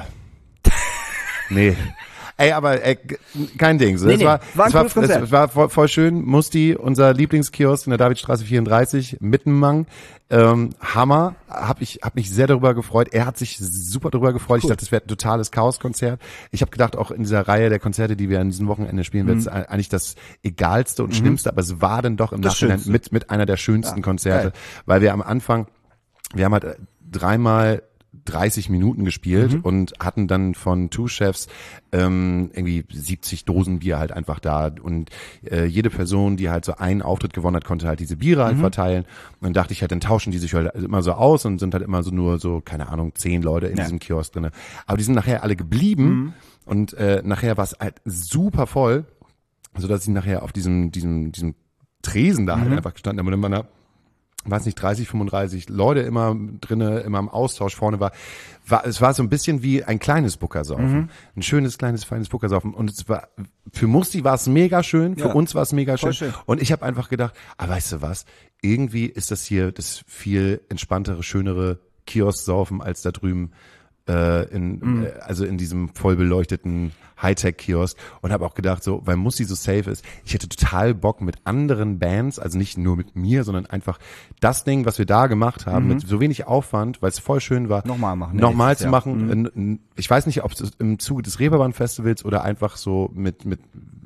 nee. Ey, aber ey, kein Ding. So, Nee, es nee, war, war ein es war, cooles Konzert. es war voll, voll schön. Musti, unser Lieblingskiosk in der Davidstraße vierunddreißig, Mittenmang. Ähm, Hammer. Hab ich, hab mich sehr darüber gefreut. Er hat sich super darüber gefreut. Cool. Ich dachte, das wäre ein totales Chaoskonzert. Ich habe gedacht, auch in dieser Reihe der Konzerte, die wir an diesem Wochenende spielen, Mhm. wird es eigentlich das egalste und schlimmste, aber es war dann doch im Das Nachhinein Schönste. mit, mit einer der schönsten Ja, Konzerte, geil. weil wir am Anfang, wir haben halt äh, dreimal dreißig Minuten gespielt Mhm. und hatten dann von Two Chefs ähm, irgendwie siebzig Dosen Bier halt einfach da und äh, jede Person, die halt so einen Auftritt gewonnen hat, konnte halt diese Biere halt Mhm. verteilen und dann dachte ich halt, dann tauschen die sich halt immer so aus und sind halt immer so nur so, keine Ahnung, zehn Leute in Ja. diesem Kiosk drinne. Aber die sind nachher alle geblieben Mhm. und äh, nachher war es halt super voll, so dass ich nachher auf diesem diesem diesem Tresen da halt Mhm. einfach gestanden habe und in meiner weiß nicht, dreißig, fünfunddreißig Leute immer drinne, immer im Austausch vorne war, war, es war so ein bisschen wie ein kleines Buckersaufen. Mhm. Ein schönes, kleines, feines Buckersaufen. Und es war, für Musti war es mega schön, für Ja. uns war es mega schön. Voll schön. Und ich habe einfach gedacht, ah, weißt du was, irgendwie ist das hier das viel entspanntere, schönere Kiosk-Saufen als da drüben äh, in, Mhm. äh, also in diesem voll beleuchteten Hightech-Kiosk und habe auch gedacht, so, weil Musti so safe ist, ich hätte total Bock mit anderen Bands, also nicht nur mit mir, sondern einfach das Ding, was wir da gemacht haben, Mhm. mit so wenig Aufwand, weil es voll schön war, Nochmal machen. nochmal nächstes zu Jahr. machen. Mhm. In, in, ich weiß nicht, ob es im Zuge des Reeperbahn-Festivals oder einfach so mit, mit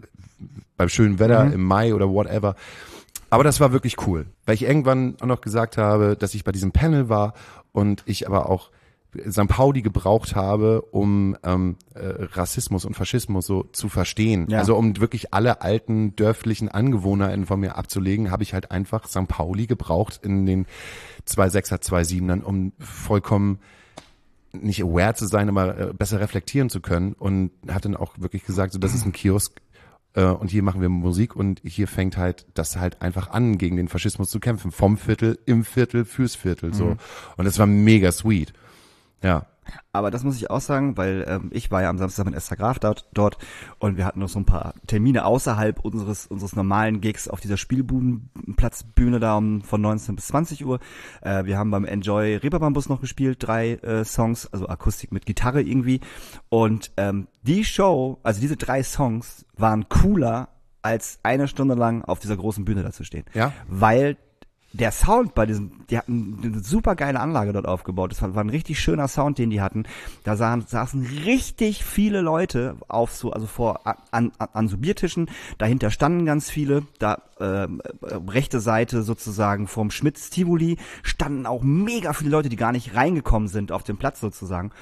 beim schönen Wetter Mhm. im Mai oder whatever. Aber das war wirklich cool, weil ich irgendwann auch noch gesagt habe, dass ich bei diesem Panel war und ich aber auch Sankt Pauli gebraucht habe, um ähm, äh, Rassismus und Faschismus so zu verstehen. Ja. Also um wirklich alle alten dörflichen AngewohnerInnen von mir abzulegen, habe ich halt einfach Sankt Pauli gebraucht in den zwei Sechser, zwei Siebenern, um vollkommen nicht aware zu sein, aber äh, besser reflektieren zu können und hat dann auch wirklich gesagt, so das ist ein Kiosk äh, und hier machen wir Musik und hier fängt halt das halt einfach an, gegen den Faschismus zu kämpfen. Vom Viertel, im Viertel, fürs Viertel so. Und das war mega sweet. Ja. Aber das muss ich auch sagen, weil ähm, ich war ja am Samstag mit Esther Graf dort, dort und wir hatten noch so ein paar Termine außerhalb unseres unseres normalen Gigs auf dieser Spielbudenplatzbühne da um von neunzehn bis zwanzig Uhr. Äh, wir haben beim Enjoy Reeperbahn-Bus noch gespielt, drei äh, Songs, also Akustik mit Gitarre irgendwie. Und ähm, die Show, also diese drei Songs waren cooler, als eine Stunde lang auf dieser großen Bühne da zu stehen. Ja. Weil der Sound bei diesem, die hatten eine super geile Anlage dort aufgebaut. Das war, war ein richtig schöner Sound, den die hatten. Da saßen, saßen richtig viele Leute auf so, also vor an, an, an so Biertischen. Dahinter standen ganz viele. Da äh, rechte Seite sozusagen vom Schmitz Tivoli standen auch mega viele Leute, die gar nicht reingekommen sind auf den Platz sozusagen.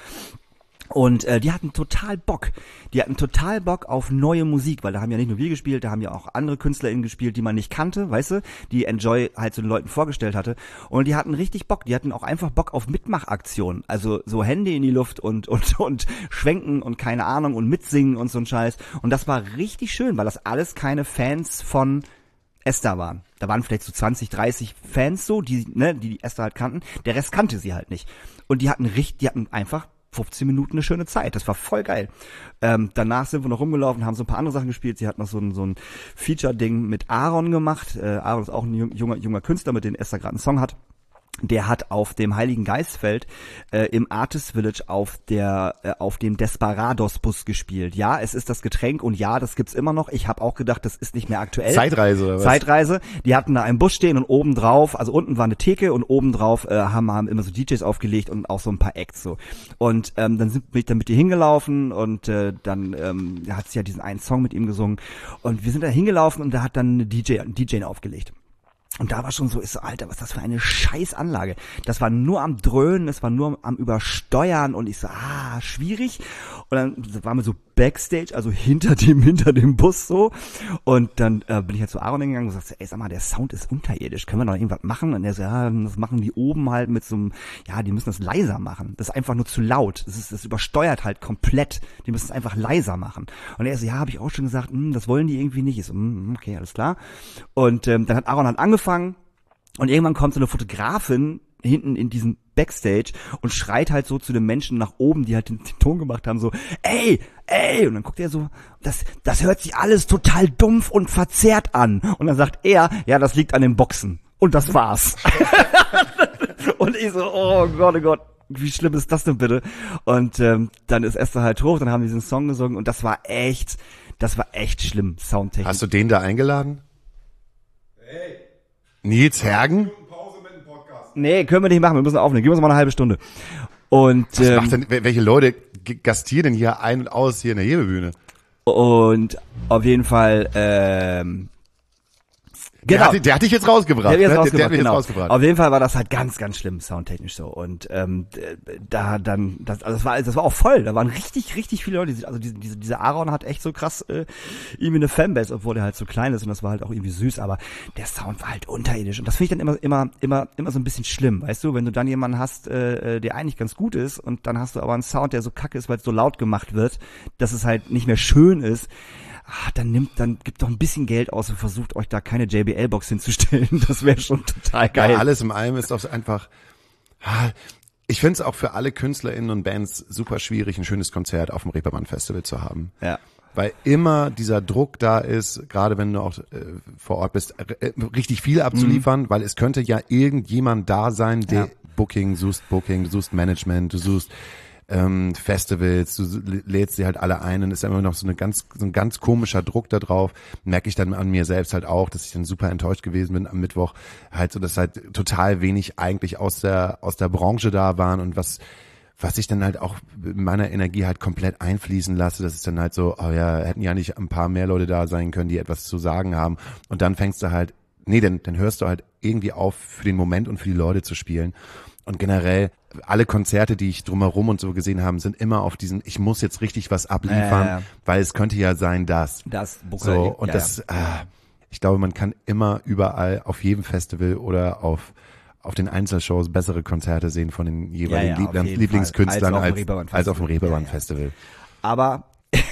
Und äh, die hatten total Bock. Die hatten total Bock auf neue Musik, weil da haben ja nicht nur wir gespielt, da haben ja auch andere KünstlerInnen gespielt, die man nicht kannte, weißt du, die Enjoy halt so den Leuten vorgestellt hatte. Und die hatten richtig Bock. Die hatten auch einfach Bock auf Mitmachaktionen. Also so Hände in die Luft und und und schwenken und keine Ahnung und mitsingen und so ein Scheiß. Und das war richtig schön, weil das alles keine Fans von Esther waren. Da waren vielleicht so zwanzig, dreißig Fans so, die ne, die, die Esther halt kannten. Der Rest kannte sie halt nicht. Und die hatten richtig, die hatten einfach fünfzehn Minuten eine schöne Zeit. Das war voll geil. Ähm, danach sind wir noch rumgelaufen, haben so ein paar andere Sachen gespielt. Sie hat noch so ein, so ein Feature-Ding mit Aaron gemacht. Äh, Aaron ist auch ein junger, junger Künstler, mit dem Esther gerade einen Song hat. der hat auf dem Heiligen Geistfeld äh, im Artist Village auf der äh, auf dem Desperados-Bus gespielt. Ja, es ist das Getränk und ja, das gibt's immer noch. Ich habe auch gedacht, das ist nicht mehr aktuell. Zeitreise oder was? Zeitreise. Die hatten da einen Bus stehen und oben drauf, also unten war eine Theke und oben drauf äh, haben, haben immer so D Js aufgelegt und auch so ein paar Acts so. Und ähm, dann sind bin ich dann mit dir hingelaufen und äh, dann ähm, hat sie ja diesen einen Song mit ihm gesungen und wir sind da hingelaufen und da hat dann eine D J, ein D J aufgelegt. Und da war schon so, ist so, Alter, was ist das für eine Scheißanlage? Das war nur am Dröhnen, es war nur am Übersteuern und ich so, ah, schwierig. Und dann waren wir so Backstage, also hinter dem, hinter dem Bus so. Und dann äh, bin ich halt zu Aaron hingegangen und sagte, ey, sag mal, der Sound ist unterirdisch, können wir noch irgendwas machen? Und er so, ja, das machen die oben halt mit so einem, ja, die müssen das leiser machen. Das ist einfach nur zu laut. Das ist, das übersteuert halt komplett. Die müssen es einfach leiser machen. Und er so, ja, habe ich auch schon gesagt, hm, das wollen die irgendwie nicht. Ich so, hm, okay, alles klar. Und ähm, dann hat Aaron halt angefangen und irgendwann kommt so eine Fotografin hinten in diesen Backstage und schreit halt so zu den Menschen nach oben, die halt den, den Ton gemacht haben, so, ey, ey, und dann guckt er so, das, das hört sich alles total dumpf und verzerrt an. Und dann sagt er, ja, das liegt an den Boxen. Und das war's. Und ich so, oh Gott, oh Gott, wie schlimm ist das denn bitte? Und ähm, dann ist Esther halt hoch, dann haben wir diesen Song gesungen und das war echt, das war echt schlimm, soundtechnisch. Hast du den da eingeladen? Hey. Nils Hergen? Nee, können wir nicht machen, wir müssen aufnehmen. Gib uns mal eine halbe Stunde. Und Was ähm, macht denn, welche Leute gastieren denn hier ein und aus hier in der Hebebühne? und auf jeden Fall ähm, Der, genau. hat, der hat dich jetzt rausgebracht. Der hat, jetzt ne? rausgebracht, der hat mich genau. jetzt rausgebracht. Auf jeden Fall war das halt ganz, ganz schlimm soundtechnisch so und ähm, da dann, das, also das war, das war auch voll. Da waren richtig, richtig viele Leute. Also diese, diese, dieser Aaron hat echt so krass äh, irgendwie eine Fanbase, obwohl er halt so klein ist und das war halt auch irgendwie süß. Aber der Sound war halt unterirdisch und das finde ich dann immer, immer, immer, immer so ein bisschen schlimm, weißt du, wenn du dann jemanden hast, äh, der eigentlich ganz gut ist und dann hast du aber einen Sound, der so kacke ist, weil es so laut gemacht wird, dass es halt nicht mehr schön ist. Ah, dann nimmt, dann gibt doch ein bisschen Geld aus und versucht euch da keine J B L-Box hinzustellen. Das wäre schon total geil. Ja, alles in allem ist auch einfach, ich finde es auch für alle KünstlerInnen und Bands super schwierig, ein schönes Konzert auf dem Reeperbahn Festival zu haben. Ja. Weil immer dieser Druck da ist, gerade wenn du auch äh, vor Ort bist, äh, richtig viel abzuliefern, mhm. weil es könnte ja irgendjemand da sein, der ja. Booking, du suchst Booking, du suchst Management, du suchst ähm, Festivals, du lädst sie halt alle ein und ist immer noch so eine ganz, so ein ganz komischer Druck da drauf. Merke ich dann an mir selbst halt auch, dass ich dann super enttäuscht gewesen bin am Mittwoch, halt so, dass halt total wenig eigentlich aus der, aus der Branche da waren und was, was ich dann halt auch in meiner Energie halt komplett einfließen lasse, das ist dann halt so, oh ja, hätten ja nicht ein paar mehr Leute da sein können, die etwas zu sagen haben und dann fängst du halt, nee, dann, dann hörst du halt irgendwie auf, für den Moment und für die Leute zu spielen. Und generell, alle Konzerte, die ich drumherum und so gesehen habe, sind immer auf diesen, ich muss jetzt richtig was abliefern, ja, ja, ja. weil es könnte ja sein, dass. Das so, und ja, das, ja. Ah, ich glaube, man kann immer überall auf jedem Festival oder auf auf den Einzelshows bessere Konzerte sehen von den jeweiligen ja, ja, Lieb- Lieblingskünstlern als, als, als auf dem Reeperbahn-Festival. Ja, ja. Aber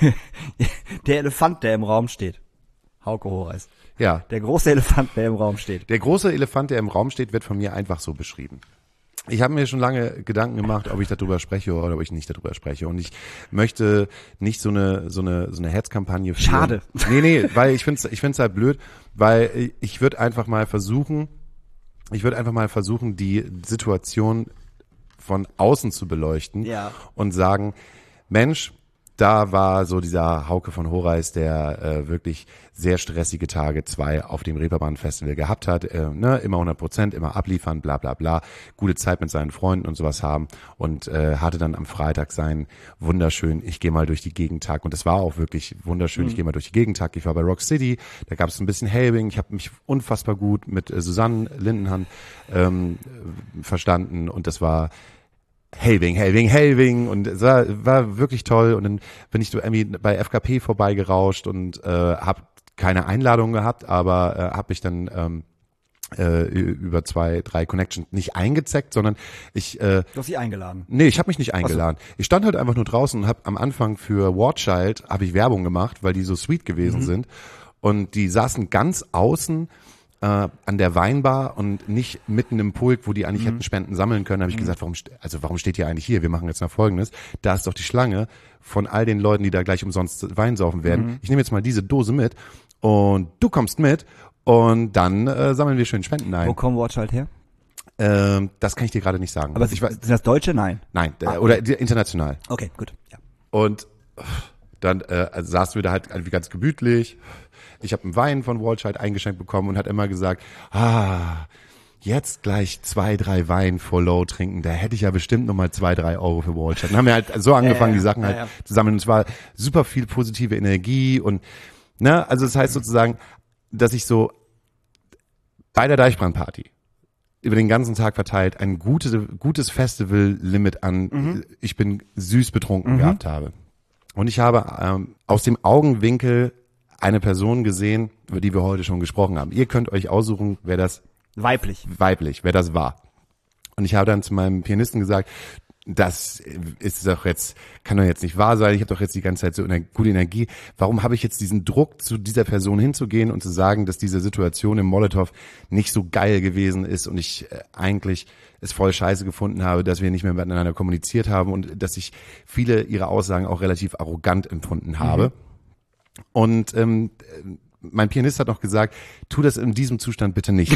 der Elefant, der im Raum steht, Hauke Horeis. Ja. Der große Elefant, der im Raum steht. Der große Elefant, der im Raum steht, wird von mir einfach so beschrieben. Ich habe mir schon lange Gedanken gemacht, ob ich darüber spreche oder ob ich nicht darüber spreche. Und ich möchte nicht so eine so eine so eine Hetzkampagne führen. Schade. Nee, nee, weil ich finde es ich find's halt blöd, weil ich würde einfach mal versuchen, ich würde einfach mal versuchen, die Situation von außen zu beleuchten ja. und sagen, Mensch, da war so dieser Hauke von Horeis, der äh, wirklich sehr stressige Tage zwei auf dem Reeperbahn-Festival gehabt hat. Äh, ne, immer hundert Prozent, immer abliefern, bla bla bla. Gute Zeit mit seinen Freunden und sowas haben. Und äh, hatte dann am Freitag seinen wunderschönen Ich gehe mal durch die Gegend Tag. Und das war auch wirklich wunderschön. Mhm. Ich gehe mal durch die Gegend Tag. Ich war bei Rock City. Da gab es ein bisschen Helbing. Ich habe mich unfassbar gut mit äh, Susanne Lindenhand ähm, verstanden. Und das war Helbing, Helbing, Helbing und es war, war wirklich toll und dann bin ich so irgendwie bei F K P vorbeigerauscht und äh, habe keine Einladung gehabt, aber äh, habe ich dann ähm, äh, über zwei, drei Connections nicht eingezeckt, sondern ich äh, Du hast sie eingeladen? Nee, ich habe mich nicht eingeladen. So. Ich stand halt einfach nur draußen und habe am Anfang für Warchild habe ich Werbung gemacht, weil die so sweet gewesen mhm. sind und die saßen ganz außen Äh, an der Weinbar und nicht mitten im Pulk, wo die eigentlich mhm. hätten Spenden sammeln können, habe ich mhm. gesagt, warum, also warum steht ihr eigentlich hier? Wir machen jetzt mal Folgendes. Da ist doch die Schlange von all den Leuten, die da gleich umsonst Wein saufen werden. Mhm. Ich nehme jetzt mal diese Dose mit und du kommst mit und dann äh, sammeln wir schön Spenden ein. Wo kommen Watch halt her? Ähm, das kann ich dir gerade nicht sagen. Aber ich weiß, sind das Deutsche? Nein. nein, äh, oder die- international. Okay, gut. Ja. Und dann äh, also saßen wir da halt irgendwie ganz gemütlich. Ich habe einen Wein von Walscheid eingeschenkt bekommen und hat immer gesagt, ah, jetzt gleich zwei, drei Wein for low trinken, da hätte ich ja bestimmt nochmal zwei, drei Euro für Walscheid. Dann haben wir halt so angefangen, Ja, ja, die Sachen ja, halt ja. zu sammeln. Und es war super viel positive Energie und, ne, also das heißt sozusagen, dass ich so bei der Deichbrandparty über den ganzen Tag verteilt ein gutes, gutes Festival-Limit an, Mhm. ich bin süß betrunken gehabt habe. Und ich habe ähm, aus dem Augenwinkel eine Person gesehen, über die wir heute schon gesprochen haben. Ihr könnt euch aussuchen, wer das Weiblich. weiblich, wer das war. Und ich habe dann zu meinem Pianisten gesagt, das ist doch jetzt, kann doch jetzt nicht wahr sein, ich habe doch jetzt die ganze Zeit so eine gute Energie. Warum habe ich jetzt diesen Druck, zu dieser Person hinzugehen und zu sagen, dass diese Situation im Molotow nicht so geil gewesen ist und ich äh, eigentlich es voll scheiße gefunden habe, dass wir nicht mehr miteinander kommuniziert haben und dass ich viele ihrer Aussagen auch relativ arrogant empfunden habe. Und ähm, mein Pianist hat noch gesagt, tu das in diesem Zustand bitte nicht.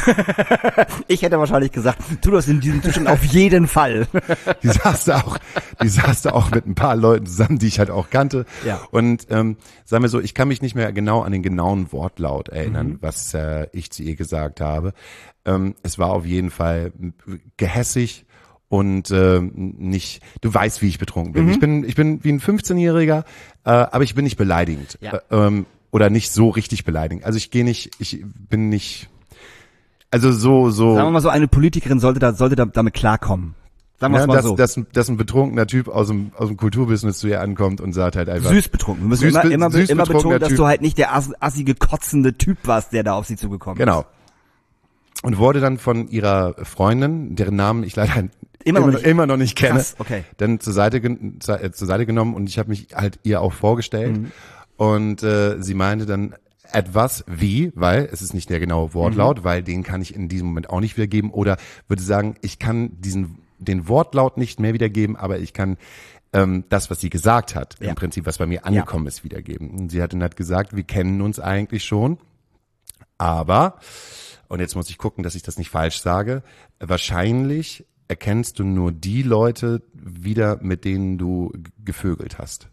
Ich hätte wahrscheinlich gesagt, tu das in diesem Zustand auf jeden Fall. Die saß da auch, die saß da auch mit ein paar Leuten zusammen, die ich halt auch kannte. Ja. Und ähm, sagen wir so, ich kann mich nicht mehr genau an den genauen Wortlaut erinnern, Mhm. was äh, ich zu ihr gesagt habe. Ähm, es war auf jeden Fall gehässig und äh, nicht, du weißt, wie ich betrunken bin. Mhm. Ich bin, ich bin wie ein fünfzehnjähriger, äh, aber ich bin nicht beleidigend. Ja. Äh, ähm, oder nicht so richtig beleidigend. Also ich gehe nicht, ich bin nicht, also so, so. Sagen wir mal so, eine Politikerin sollte da, sollte da, damit klarkommen. Sagen wir Ja, es mal dass, so. dass, dass ein betrunkener Typ aus dem, aus dem Kulturbusiness zu ihr ankommt und sagt halt einfach. Süß betrunken. Wir müssen Süß immer, be- immer, süß immer betrunkener betonen, dass Typ. du halt nicht der ass, assige, kotzende Typ warst, der da auf sie zugekommen ist. Genau. Und wurde dann von ihrer Freundin, deren Namen ich leider Immer noch nicht- immer noch nicht kenne, Krass, okay. dann zur Seite, gen- zur, äh, zur Seite genommen und ich habe mich halt ihr auch vorgestellt. Mhm. Und äh, sie meinte dann etwas wie, weil es ist nicht der genaue Wortlaut, Mhm. weil den kann ich in diesem Moment auch nicht wiedergeben, oder würde sagen, ich kann diesen den Wortlaut nicht mehr wiedergeben, aber ich kann ähm, das, was sie gesagt hat, Ja. im Prinzip, was bei mir angekommen ist, wiedergeben. Und sie hat dann halt gesagt, wir kennen uns eigentlich schon, aber, und jetzt muss ich gucken, dass ich das nicht falsch sage, wahrscheinlich erkennst du nur die Leute wieder, mit denen du g- gevögelt hast.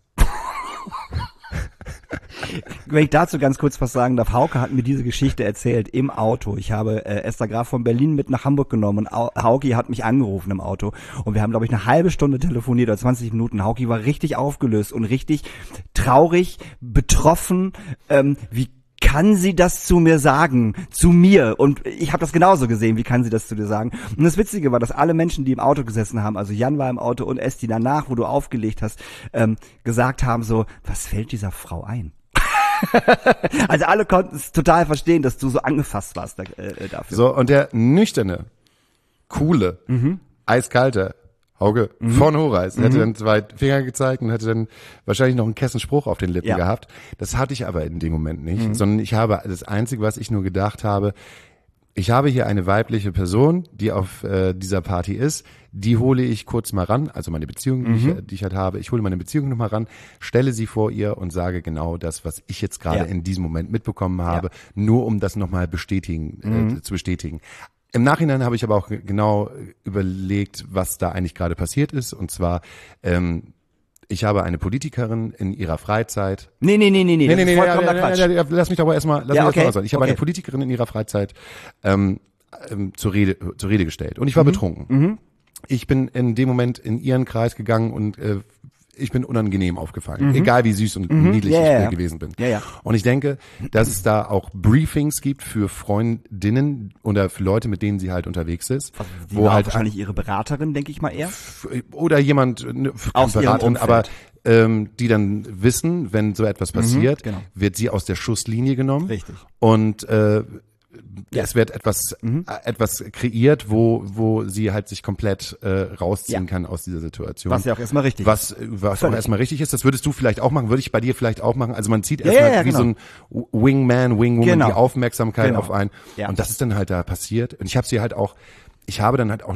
Wenn ich dazu ganz kurz was sagen darf, Hauke hat mir diese Geschichte erzählt im Auto. Ich habe äh, Esther Graf von Berlin mit nach Hamburg genommen und Au- Hauki hat mich angerufen im Auto und wir haben, glaube ich, eine halbe Stunde telefoniert oder zwanzig Minuten. Hauki war richtig aufgelöst und richtig traurig, betroffen, ähm, wie kann sie das zu mir sagen? Zu mir. Und ich habe das genauso gesehen. Wie kann sie das zu dir sagen? Und das Witzige war, dass alle Menschen, die im Auto gesessen haben, also Jan war im Auto und Esti danach, wo du aufgelegt hast, ähm, gesagt haben so, was fällt dieser Frau ein? Also alle konnten es total verstehen, dass du so angefasst warst da, äh, dafür. So, und der nüchterne, coole, Mhm. eiskalte Hauke von Horeis hätte dann zwei Finger gezeigt und hätte dann wahrscheinlich noch einen Kessenspruch auf den Lippen Ja. gehabt. Das hatte ich aber in dem Moment nicht, Mhm. sondern ich habe, das Einzige, was ich nur gedacht habe, ich habe hier eine weibliche Person, die auf äh, dieser Party ist, die hole ich kurz mal ran, also meine Beziehung, die, Mhm. ich, die ich halt habe, ich hole meine Beziehung noch mal ran, stelle sie vor ihr und sage genau das, was ich jetzt gerade Ja. in diesem Moment mitbekommen habe, nur um das nochmal bestätigen, äh, zu bestätigen. Im Nachhinein habe ich aber auch ge- genau überlegt, was da eigentlich gerade passiert ist, und zwar, ähm, ich habe eine Politikerin in ihrer Freizeit. Nee, nee, nee, nee, nee, Nee, das nee, ist nee, vollkommener nee, Quatsch. nee, nee, lass mich doch aber erstmal, lass Ja, mich okay, erstmal aussagen. Ich habe okay. eine Politikerin in ihrer Freizeit ähm, ähm, zur Rede zur Rede gestellt und ich war Mhm. betrunken. Ich bin in dem Moment in ihren Kreis gegangen und äh, ich bin unangenehm aufgefallen, egal wie süß und niedlich Ja, ich ja, äh, ja. gewesen bin. Ja, ja. Und ich denke, dass es da auch Briefings gibt für Freundinnen oder für Leute, mit denen sie halt unterwegs ist, Die wo war halt wahrscheinlich ihre Beraterin, denke ich mal eher. oder jemand, ne, Aus ihrem Beraterin, Umfeld. aber ähm, die dann wissen, wenn so etwas passiert, genau. wird sie aus der Schusslinie genommen. Richtig. Und äh, Ja. es wird etwas äh, etwas kreiert, wo wo sie halt sich komplett äh, rausziehen Ja. kann aus dieser Situation. Was ja auch erstmal richtig was was auch Völlig. erstmal richtig ist. Das würdest du vielleicht auch machen, würde ich bei dir vielleicht auch machen. Also man zieht Ja, erstmal ja, ja, wie genau. so ein Wingman, Wingwoman Genau. die Aufmerksamkeit Genau. auf einen. Ja. Und das ist dann halt da passiert. Und ich habe sie halt auch, ich habe dann halt auch noch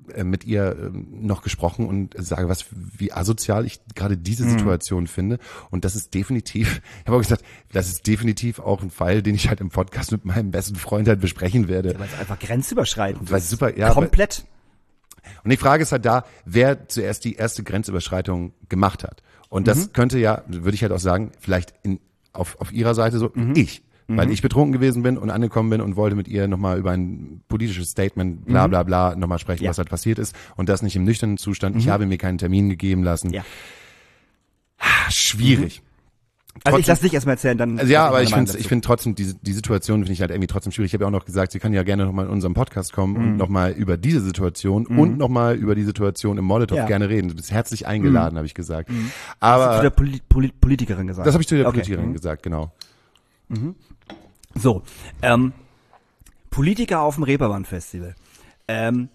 äh, mit ihr äh, noch gesprochen und sage, was wie asozial ich gerade diese Mhm. Situation finde. Und das ist definitiv, ich habe auch gesagt, das ist definitiv auch ein Fall, den ich halt im Podcast mit meinem besten Freund halt besprechen werde. Weil es einfach grenzüberschreitend Weil ist. super, ja, Komplett. Und die Frage ist halt da, wer zuerst die erste Grenzüberschreitung gemacht hat. Und das Mhm. könnte ja, würde ich halt auch sagen, vielleicht in, auf, auf ihrer Seite so, Mhm. ich. Weil ich betrunken gewesen bin und angekommen bin und wollte mit ihr nochmal über ein politisches Statement, bla bla bla, nochmal sprechen, Ja. was halt passiert ist. Und das nicht im nüchternen Zustand. Ich habe mir keinen Termin gegeben lassen. Ja. Ah, schwierig. Also ich Trotzdem- lass dich erstmal erzählen, dann. Also ja, sag aber ich meine Meinung finde, ich dazu. finde trotzdem diese die Situation finde ich halt irgendwie trotzdem schwierig. Ich habe ja auch noch gesagt, sie kann ja gerne nochmal in unserem Podcast kommen Mhm. und nochmal über diese Situation und nochmal über die Situation im Molotow Ja. gerne reden. Du bist herzlich eingeladen, habe ich gesagt. Hast du zu Aber der Poli Poli Politikerin gesagt. das habe ich zu der Okay. Politikerin Mhm. gesagt, genau. So, ähm, Politiker auf dem Reeperbahn-Festival. Ähm,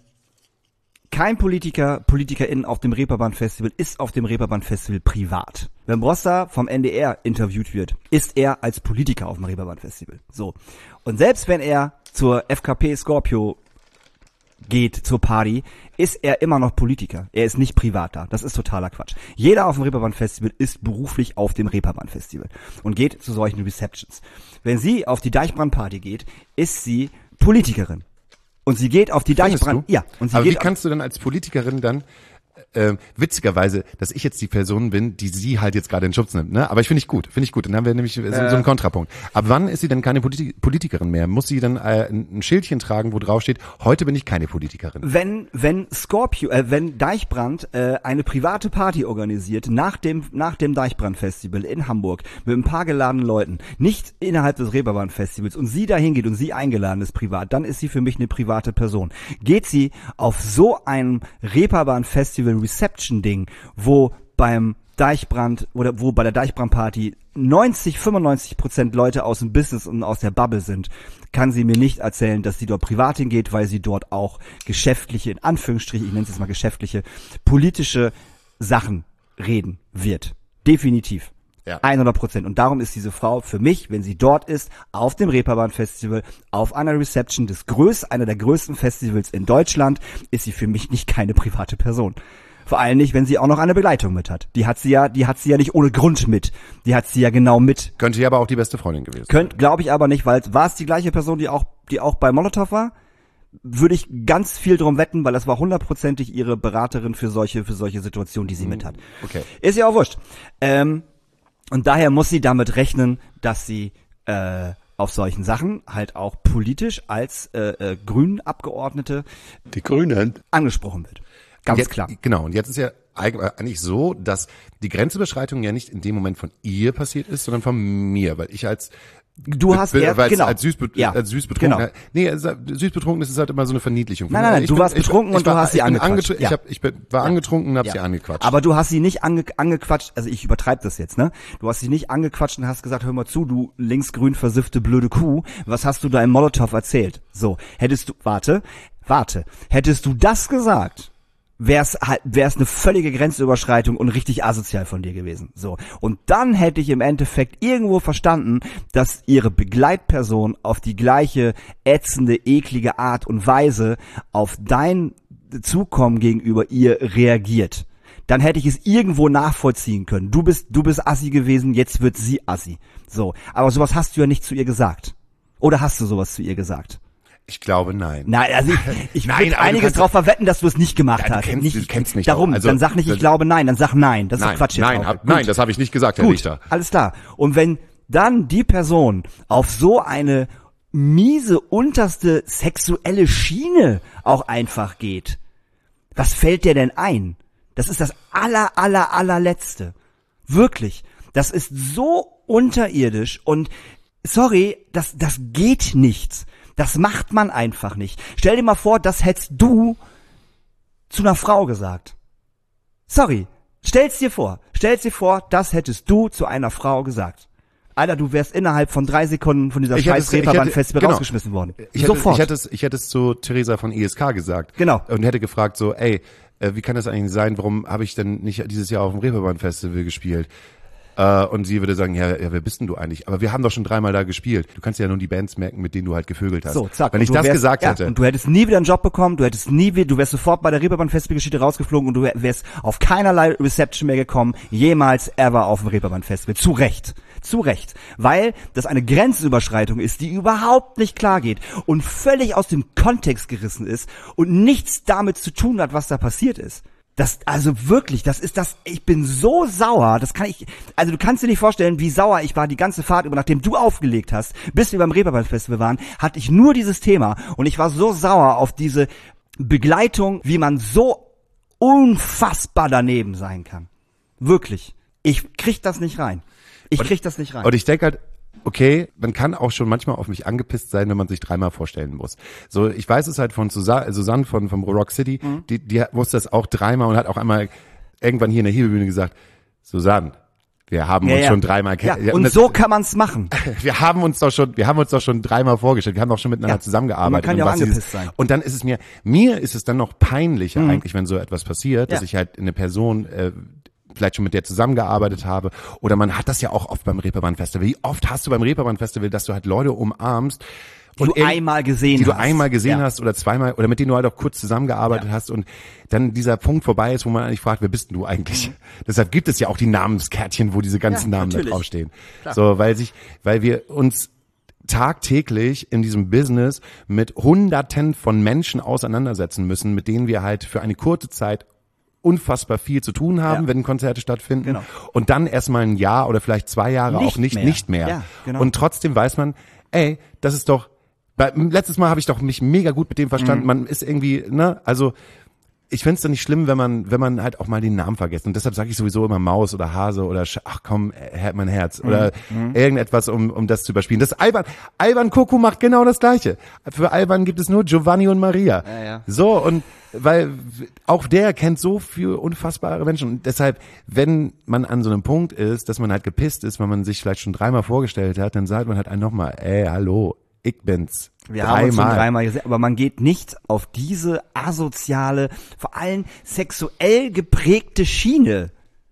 kein Politiker, PolitikerInnen auf dem Reeperbahn-Festival ist auf dem Reeperbahn-Festival privat. Wenn Broster vom N D R interviewt wird, ist er als Politiker auf dem Reeperbahn-Festival. So. Und selbst wenn er zur F K P Scorpio geht, zur Party, ist er immer noch Politiker. Er ist nicht privat da. Das ist totaler Quatsch. Jeder auf dem Reeperbahn-Festival ist beruflich auf dem Reeperbahn-Festival und geht zu solchen Receptions. Wenn sie auf die Deichbrand-Party geht, ist sie Politikerin. Und sie geht auf die Findest Deichbrand... du? Ja. Und sie Aber wie geht kannst du dann als Politikerin dann äh, witzigerweise, dass ich jetzt die Person bin, die sie halt jetzt gerade in Schutz nimmt, ne? Aber ich finde ich gut, finde ich gut. Dann haben wir nämlich so, so einen Kontrapunkt. Ab wann ist sie denn keine Politi- Politikerin mehr? Muss sie dann äh, ein Schildchen tragen, wo drauf steht, heute bin ich keine Politikerin? Wenn wenn Scorpio, äh, wenn Deichbrand äh, eine private Party organisiert nach dem nach dem Deichbrand-Festival in Hamburg mit ein paar geladenen Leuten, nicht innerhalb des Reeperbahn-Festivals und sie dahin geht und sie eingeladen ist privat, dann ist sie für mich eine private Person. Geht sie auf so einem Reeperbahn-Festival Reception-Ding, wo beim Deichbrand oder wo bei der Deichbrand-Party neunzig, fünfundneunzig Prozent Leute aus dem Business und aus der Bubble sind, kann sie mir nicht erzählen, dass sie dort privat hingeht, weil sie dort auch geschäftliche, in Anführungsstrichen, ich nenne es jetzt mal geschäftliche, politische Sachen reden wird. Definitiv. Ja. hundert Prozent. Und darum ist diese Frau für mich, wenn sie dort ist, auf dem Reeperbahn-Festival, auf einer Reception des größten, einer der größten Festivals in Deutschland, ist sie für mich nicht keine private Person. Vor allem nicht, wenn sie auch noch eine Begleitung mit hat. Die hat sie ja, die hat sie ja nicht ohne Grund mit. Die hat sie ja genau mit. Könnte ja aber auch die beste Freundin gewesen sein. Könnt, glaube ich aber nicht, weil war es die gleiche Person, die auch, die auch bei Molotow war? Würde ich ganz viel drum wetten, weil das war hundertprozentig ihre Beraterin für solche, für solche Situationen, die sie mit hat. Okay. Ist ja auch wurscht. Ähm, und daher muss sie damit rechnen, dass sie äh, auf solchen Sachen halt auch politisch als äh, äh, Grünen-Abgeordnete Die Grünen. angesprochen wird. Ganz jetzt, klar. Genau, und jetzt ist ja eigentlich so, dass die Grenzüberschreitung ja nicht in dem Moment von ihr passiert ist, sondern von mir, weil ich als Du hast Be- erst, weil genau. als süß, be- Ja, als süß betrunken. genau. Nee, also süß betrunken ist halt immer so eine Verniedlichung. Nein, nein, nein, Ich du bin- warst ich- betrunken ich und du war- hast sie ich bin angequatscht. angetu- Ja. Ich, hab, ich bin, war angetrunken und hab Ja. sie angequatscht. Aber du hast sie nicht ange, angequatscht, also ich übertreibe das jetzt, ne? Du hast sie nicht angequatscht und hast gesagt, hör mal zu, du linksgrün versiffte blöde Kuh, was hast du da im Molotow erzählt? So, hättest du, warte, warte, hättest du das gesagt, wär's halt, wär's eine völlige Grenzüberschreitung und richtig asozial von dir gewesen. So. Und dann hätte ich im Endeffekt irgendwo verstanden, dass ihre Begleitperson auf die gleiche ätzende, eklige Art und Weise auf dein Zukommen gegenüber ihr reagiert. Dann hätte ich es irgendwo nachvollziehen können. Du bist, du bist Assi gewesen, jetzt wird sie Assi. So. Aber sowas hast du ja nicht zu ihr gesagt. Oder hast du sowas zu ihr gesagt? Ich glaube, nein. Nein, also ich, ich Nein, würde aber du einiges kannst- drauf verwetten, dass du es nicht gemacht Ja, du hast. kennst- nicht, du kennst mich darum, auch. Also, dann sag nicht, ich das- glaube nein, dann sag nein. Das ist Nein, doch Quatsch jetzt nein, auch. hab, Gut. nein, das habe ich nicht gesagt, Herr Gut, Richter. alles klar. Und wenn dann die Person auf so eine miese, unterste sexuelle Schiene auch einfach geht, was fällt dir denn ein? Das ist das aller, aller, allerletzte. Wirklich. Das ist so unterirdisch und sorry, das, das geht nicht. Das macht man einfach nicht. Stell dir mal vor, das hättest du zu einer Frau gesagt. Sorry. Stell's dir vor. Stell's dir vor, das hättest du zu einer Frau gesagt. Alter, du wärst innerhalb von drei Sekunden von dieser Ich hätte scheiß es- ich Reeperbahn-Festival hätte- genau. rausgeschmissen worden. Ich hätte, Sofort. ich hätte es, ich hätte es zu Theresa von E S K gesagt. Genau. Und hätte gefragt so, ey, äh, wie kann das eigentlich sein? Warum habe ich denn nicht dieses Jahr auf dem Reeperbahn Festival gespielt? Äh, und sie würde sagen, ja, ja, wer bist denn du eigentlich? Aber wir haben doch schon dreimal da gespielt. Du kannst ja nur die Bands merken, mit denen du halt gevögelt hast. So, zack. Wenn Und ich du das wärst, gesagt ja, hätte. Und du hättest nie wieder einen Job bekommen, du hättest nie wieder, du wärst sofort bei der Reeperbahn-Festivalgeschichte rausgeflogen und du wärst auf keinerlei Reception mehr gekommen, jemals ever auf dem Reeperbahn-Festival. Zu Recht. Zu Recht. Weil das eine Grenzüberschreitung ist, die überhaupt nicht klar geht und völlig aus dem Kontext gerissen ist und nichts damit zu tun hat, was da passiert ist. Das, also wirklich, das ist das, ich bin so sauer, das kann ich, also du kannst dir nicht vorstellen, wie sauer ich war die ganze Fahrt über, nachdem du aufgelegt hast, bis wir beim Reeperbahn-Festival waren, hatte ich nur dieses Thema und ich war so sauer auf diese Begleitung, wie man so unfassbar daneben sein kann. Wirklich. Ich krieg das nicht rein. Ich krieg das nicht rein. Und ich denke halt, okay, man kann auch schon manchmal auf mich angepisst sein, wenn man sich dreimal vorstellen muss. So, ich weiß es halt von Susanne, Susanne von vom Rock City, mhm. die, die wusste das auch dreimal und hat auch einmal irgendwann hier in der Hebebühne gesagt, Susanne, wir haben ja, uns ja. schon dreimal ja, ja, und das, so kann man's machen. Wir haben uns doch schon, wir haben uns doch schon dreimal vorgestellt, wir haben doch schon miteinander ja. zusammengearbeitet. Und man kann ja auch was angepisst ist, sein. Und dann ist es mir, mir ist es dann noch peinlicher mhm. eigentlich, wenn so etwas passiert, dass ja. ich halt eine Person äh, vielleicht schon mit der zusammengearbeitet habe. Oder man hat das ja auch oft beim Reeperbahn-Festival. Wie oft hast du beim Reeperbahn-Festival, dass du halt Leute umarmst, die du einmal gesehen die hast. du einmal gesehen ja. hast oder zweimal oder mit denen du halt auch kurz zusammengearbeitet ja. hast und dann dieser Punkt vorbei ist, wo man eigentlich fragt, wer bist denn du eigentlich? Mhm. Deshalb gibt es ja auch die Namenskärtchen, wo diese ganzen ja, Namen da draufstehen. Klar. So, weil sich, weil wir uns tagtäglich in diesem Business mit Hunderten von Menschen auseinandersetzen müssen, mit denen wir halt für eine kurze Zeit unfassbar viel zu tun haben, ja. wenn Konzerte stattfinden genau. und dann erstmal ein Jahr oder vielleicht zwei Jahre nicht auch nicht mehr. nicht mehr. Ja, genau. Und trotzdem weiß man, ey, das ist doch, bei, letztes Mal habe ich doch mich mega gut mit dem verstanden, mhm. man ist irgendwie, ne, also ich find's doch nicht schlimm, wenn man wenn man halt auch mal den Namen vergisst. Und deshalb sage ich sowieso immer Maus oder Hase oder Sch- ach komm, Her- mein Herz oder mhm. irgendetwas, um um das zu überspielen. Das Alban, Alban Coco macht genau das Gleiche. Für Alban gibt es nur Giovanni und Maria. Ja, ja. So, und weil auch der kennt so viele unfassbare Menschen. Und deshalb, wenn man an so einem Punkt ist, dass man halt gepisst ist, weil man sich vielleicht schon dreimal vorgestellt hat, dann sagt man halt einfach nochmal, ey, hallo, ich bin's. Wir dreimal. haben uns schon dreimal gesehen, aber man geht nicht auf diese asoziale, vor allem sexuell geprägte Schiene.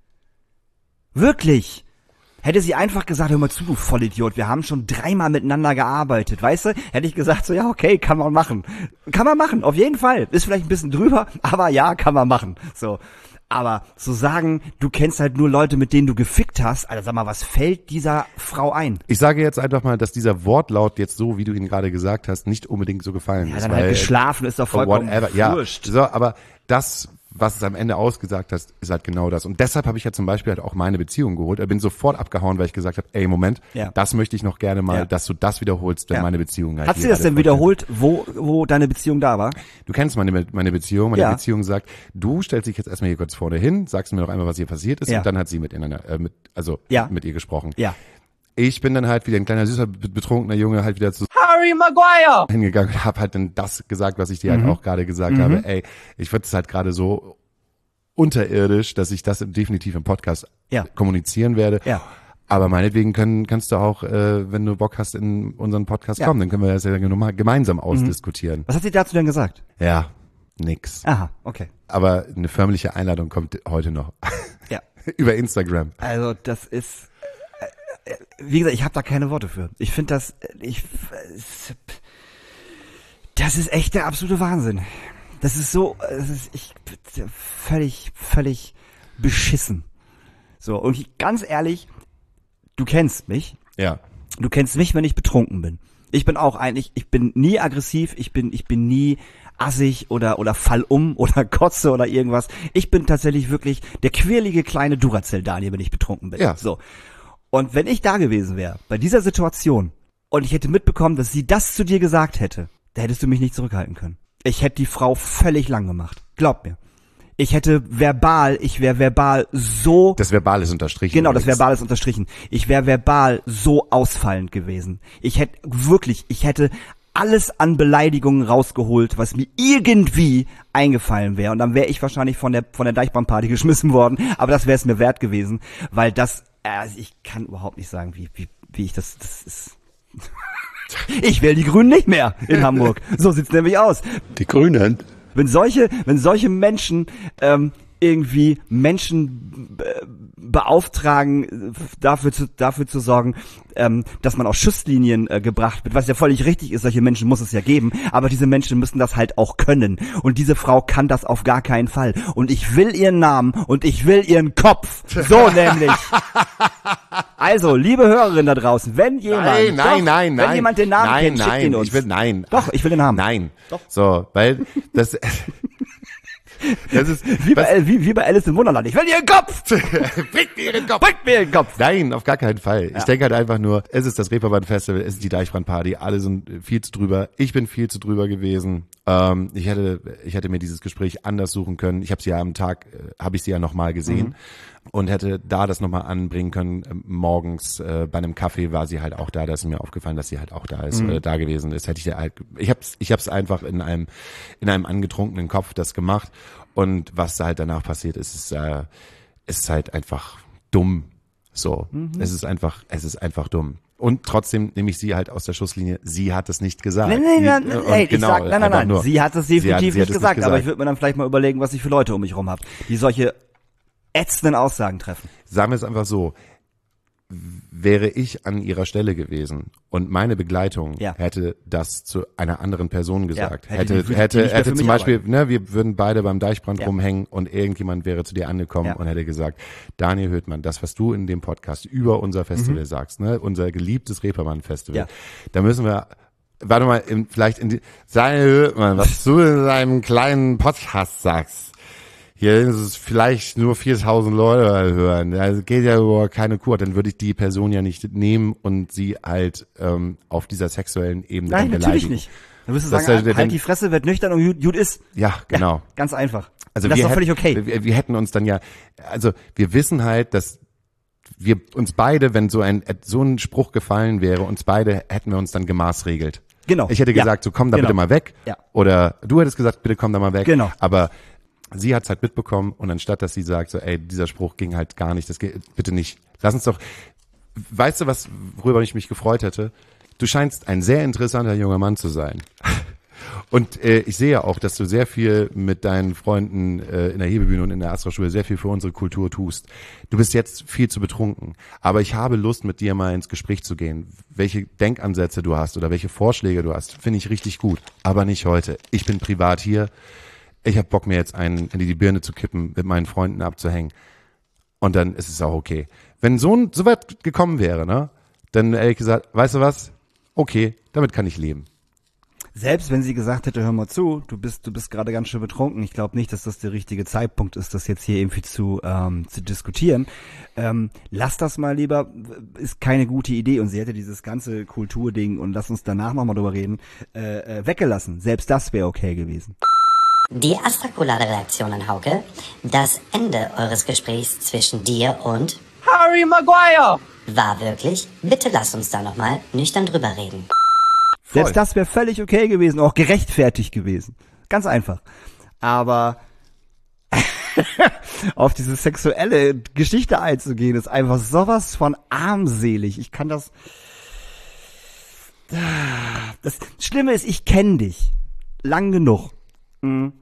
Wirklich. Hätte sie einfach gesagt, hör mal zu, du Vollidiot, wir haben schon dreimal miteinander gearbeitet, weißt du? Hätte ich gesagt, so ja, okay, kann man machen. Kann man machen, auf jeden Fall. Ist vielleicht ein bisschen drüber, aber ja, kann man machen. So. Aber zu sagen, du kennst halt nur Leute, mit denen du gefickt hast, also sag mal, was fällt dieser Frau ein? Ich sage jetzt einfach mal, dass dieser Wortlaut jetzt so, wie du ihn gerade gesagt hast, nicht unbedingt so gefallen ja, ist. Dann weil, halt geschlafen ist doch vollkommen whatever. Ja, wurscht. so, aber das, was es am Ende ausgesagt hast, ist halt genau das. Und deshalb habe ich ja zum Beispiel halt auch meine Beziehung geholt. Ich bin sofort abgehauen, weil ich gesagt habe, ey, Moment, ja. das möchte ich noch gerne mal, ja. dass du das wiederholst, wenn ja. meine Beziehung halt Hat sie das denn wiederholt, wo wo deine Beziehung da war? Du kennst meine meine Beziehung. Meine ja. Beziehung sagt, du stellst dich jetzt erstmal hier kurz vorne hin, sagst mir noch einmal, was hier passiert ist, ja. und dann hat sie mit, in einer, äh, mit also ja. mit ihr gesprochen. Ja. Ich bin dann halt wieder ein kleiner, süßer, betrunkener Junge halt wieder zu Harry Maguire hingegangen und habe halt dann das gesagt, was ich dir mhm. halt auch gerade gesagt mhm. habe. Ey, ich finde es halt gerade so unterirdisch, dass ich das definitiv im Podcast ja. kommunizieren werde. Ja. Aber meinetwegen können, kannst du auch, äh, wenn du Bock hast, in unseren Podcast ja. kommen, dann können wir das ja nochmal gemeinsam ausdiskutieren. Was hat sie dazu denn gesagt? Ja, nix. Aha, okay. Aber eine förmliche Einladung kommt heute noch. Ja. Über Instagram. Also das ist, äh, wie gesagt, ich habe da keine Worte für. Ich finde das, ich, das ist echt der absolute Wahnsinn. Das ist so, das ist ich völlig, völlig beschissen. So, und ich, ganz ehrlich, du kennst mich. Ja. Du kennst mich, wenn ich betrunken bin. Ich bin auch eigentlich, ich bin nie aggressiv, ich bin, ich bin nie assig oder, oder fall um oder kotze oder irgendwas. Ich bin tatsächlich wirklich der quirlige kleine Duracell-Daniel, wenn ich betrunken bin. Ja. So. Und wenn ich da gewesen wäre, bei dieser Situation, und ich hätte mitbekommen, dass sie das zu dir gesagt hätte, da hättest du mich nicht zurückhalten können. Ich hätte die Frau völlig lang gemacht. Glaub mir. Ich hätte verbal, ich wäre verbal so... Das Verbal ist unterstrichen. Genau, das übrigens. Verbal ist unterstrichen. Ich wäre verbal so ausfallend gewesen. Ich hätte wirklich, ich hätte alles an Beleidigungen rausgeholt, was mir irgendwie eingefallen wäre. Und dann wäre ich wahrscheinlich von der von der Deichbahnparty geschmissen worden. Aber das wäre es mir wert gewesen, weil das... Also ich kann überhaupt nicht sagen, wie wie wie ich das... Das ist... Ich wähle die Grünen nicht mehr in Hamburg. So sieht's nämlich aus. Die Grünen? Wenn solche, wenn solche Menschen ähm, irgendwie Menschen äh, beauftragen, dafür zu, dafür zu sorgen, ähm, dass man auf Schusslinien äh, gebracht wird, was ja völlig richtig ist, solche Menschen muss es ja geben, aber diese Menschen müssen das halt auch können. Und diese Frau kann das auf gar keinen Fall. Und ich will ihren Namen und ich will ihren Kopf. So nämlich. Also, liebe Hörerinnen da draußen, wenn jemand, Nein, nein, doch, nein, wenn nein. jemand den Namen nein, kennt, schickt nein, ihn uns. Ich will, nein. Doch, ich will den Namen. Nein. Doch. So, weil das, das ist Wie was, bei, wie, wie bei Alice im Wunderland. Ich will ihren Kopf! bringt mir ihren Kopf. Bringt mir ihren Kopf! Nein, auf gar keinen Fall. Ja. Ich denke halt einfach nur, es ist das Reeperbahn-Festival, es ist die Deichbrand-Party, alle sind viel zu drüber. Ich bin viel zu drüber gewesen. Ähm, ich hätte, ich hätte mir dieses Gespräch anders suchen können. Ich habe sie ja am Tag, äh, habe ich sie ja nochmal gesehen. Mhm. Und hätte da das nochmal anbringen können. Ähm, morgens äh, bei einem Kaffee war sie halt auch da. Da ist mir aufgefallen, dass sie halt auch da ist, mhm. äh, da gewesen ist. Hätte ich ja halt, ich hab's, ich hab's einfach in einem, in einem angetrunkenen Kopf das gemacht. Und was da halt danach passiert ist, ist, äh, ist halt einfach dumm. So, mhm. es ist einfach, es ist einfach dumm. Und trotzdem nehme ich sie halt aus der Schusslinie. Sie hat es nicht gesagt. Nein, nein, nein, nein, ey, genau, ich sag, nein, nein, nein. nur, Sie hat es definitiv sie hat, sie nicht, hat gesagt, nicht gesagt, aber ich würde mir dann vielleicht mal überlegen, was ich für Leute um mich rum habe, die solche ätzenden Aussagen treffen. Sagen wir es einfach so. Wäre ich an ihrer Stelle gewesen und meine Begleitung ja. hätte das zu einer anderen Person gesagt, ja, hätte, hätte, die, hätte, die hätte zum Beispiel, arbeiten. ne, wir würden beide beim Deichbrand ja. rumhängen und irgendjemand wäre zu dir angekommen ja. und hätte gesagt, Daniel Höhtmann, das, was du in dem Podcast über unser Festival mhm. sagst, ne, unser geliebtes Reeperbahn-Festival, ja. da müssen wir, warte mal, in, vielleicht in die, Daniel Höhtmann, was du in deinem kleinen Podcast sagst, hier ist es vielleicht nur viertausend Leute hören. Das geht ja über keine Kur. Dann würde ich die Person ja nicht nehmen und sie halt ähm, auf dieser sexuellen Ebene Nein, dann natürlich beleidigen. nicht. Dann wirst du Das sagen, ist ja- halt die Fresse, wird nüchtern und gut, gut ist. Ja, genau. Ja, ganz einfach. Also und das wir ist doch völlig hätten, okay. Wir, wir hätten uns dann ja, also wir wissen halt, dass wir uns beide, wenn so ein so ein Spruch gefallen wäre, uns beide hätten wir uns dann gemaßregelt. Genau. Ich hätte Ja. gesagt, so komm da Genau. bitte mal weg. Ja. Oder du hättest gesagt, bitte komm da mal weg. Genau. Aber sie hat's halt mitbekommen und anstatt, dass sie sagt, so, ey, dieser Spruch ging halt gar nicht, das geht, bitte nicht. Lass uns doch, weißt du was, worüber ich mich gefreut hätte? Du scheinst ein sehr interessanter junger Mann zu sein. Und äh, ich sehe ja auch, dass du sehr viel mit deinen Freunden äh, in der Hebebühne und in der Astra-Schule sehr viel für unsere Kultur tust. Du bist jetzt viel zu betrunken, aber ich habe Lust, mit dir mal ins Gespräch zu gehen. Welche Denkansätze du hast oder welche Vorschläge du hast, finde ich richtig gut, aber nicht heute. Ich bin privat hier. Ich hab Bock, mir jetzt einen in die Birne zu kippen, mit meinen Freunden abzuhängen. Und dann ist es auch okay. Wenn so ein, so weit gekommen wäre, ne, dann ehrlich gesagt, weißt du was? Okay, damit kann ich leben. Selbst wenn sie gesagt hätte, hör mal zu, du bist, du bist gerade ganz schön betrunken. Ich glaube nicht, dass das der richtige Zeitpunkt ist, das jetzt hier irgendwie zu, ähm, zu diskutieren. Ähm, lass das mal lieber, ist keine gute Idee. Und sie hätte dieses ganze Kulturding und lass uns danach nochmal drüber reden, äh, äh, weggelassen. Selbst das wäre okay gewesen. Die Astrakulade-Reaktionen, Hauke. Das Ende eures Gesprächs zwischen dir und Harry Maguire! war wirklich? Bitte lass uns da nochmal nüchtern drüber reden. Voll. Selbst das wäre völlig okay gewesen, auch gerechtfertigt gewesen. Ganz einfach. Aber auf diese sexuelle Geschichte einzugehen, ist einfach sowas von armselig. Ich kann das... Das Schlimme ist, ich kenne dich. Lang genug. Und